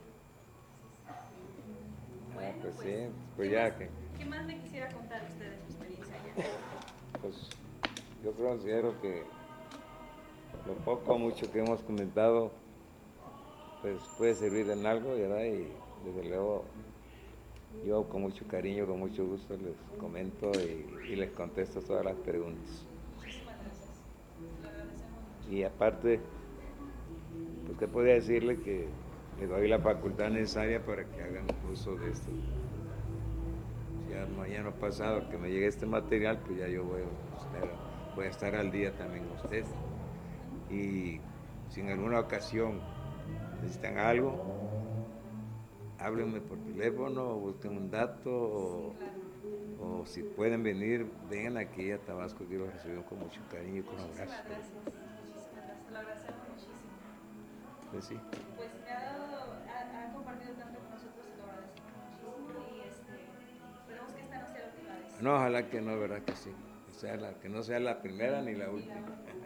Ah, Bueno, pues pues, sí, pues ¿qué ya más- que, ¿Qué más me quisiera contar usted de su experiencia allá? pues yo considero que lo poco o mucho que hemos comentado, pues puede servir en algo, ¿verdad? Y desde luego yo con mucho cariño, con mucho gusto les comento y, y les contesto todas las preguntas. Muchísimas gracias. Le agradecemos mucho. Y aparte, pues qué podría decirle que le doy la facultad necesaria para que hagan uso de esto. Ya mañana pasado que me llegue este material, pues ya yo voy a estar, voy a estar al día también con ustedes. Y si en alguna ocasión necesitan algo, háblenme por teléfono, o busquen un dato, o, Sí, claro. o si pueden venir, vengan aquí a Tabasco, que los recibimos con mucho cariño y con Muchísimas abrazo. gracias. Muchísimas gracias. Lo agradecemos muchísimo. Pues sí. Pues me ha dado, ha, ha compartido tanto con nosotros y lo agradecemos muchísimo. Y este, esperemos que esta no sea la última vez. No, ojalá que no, verdad que sí. O sea, la, que no sea la primera ni la Y la última. última.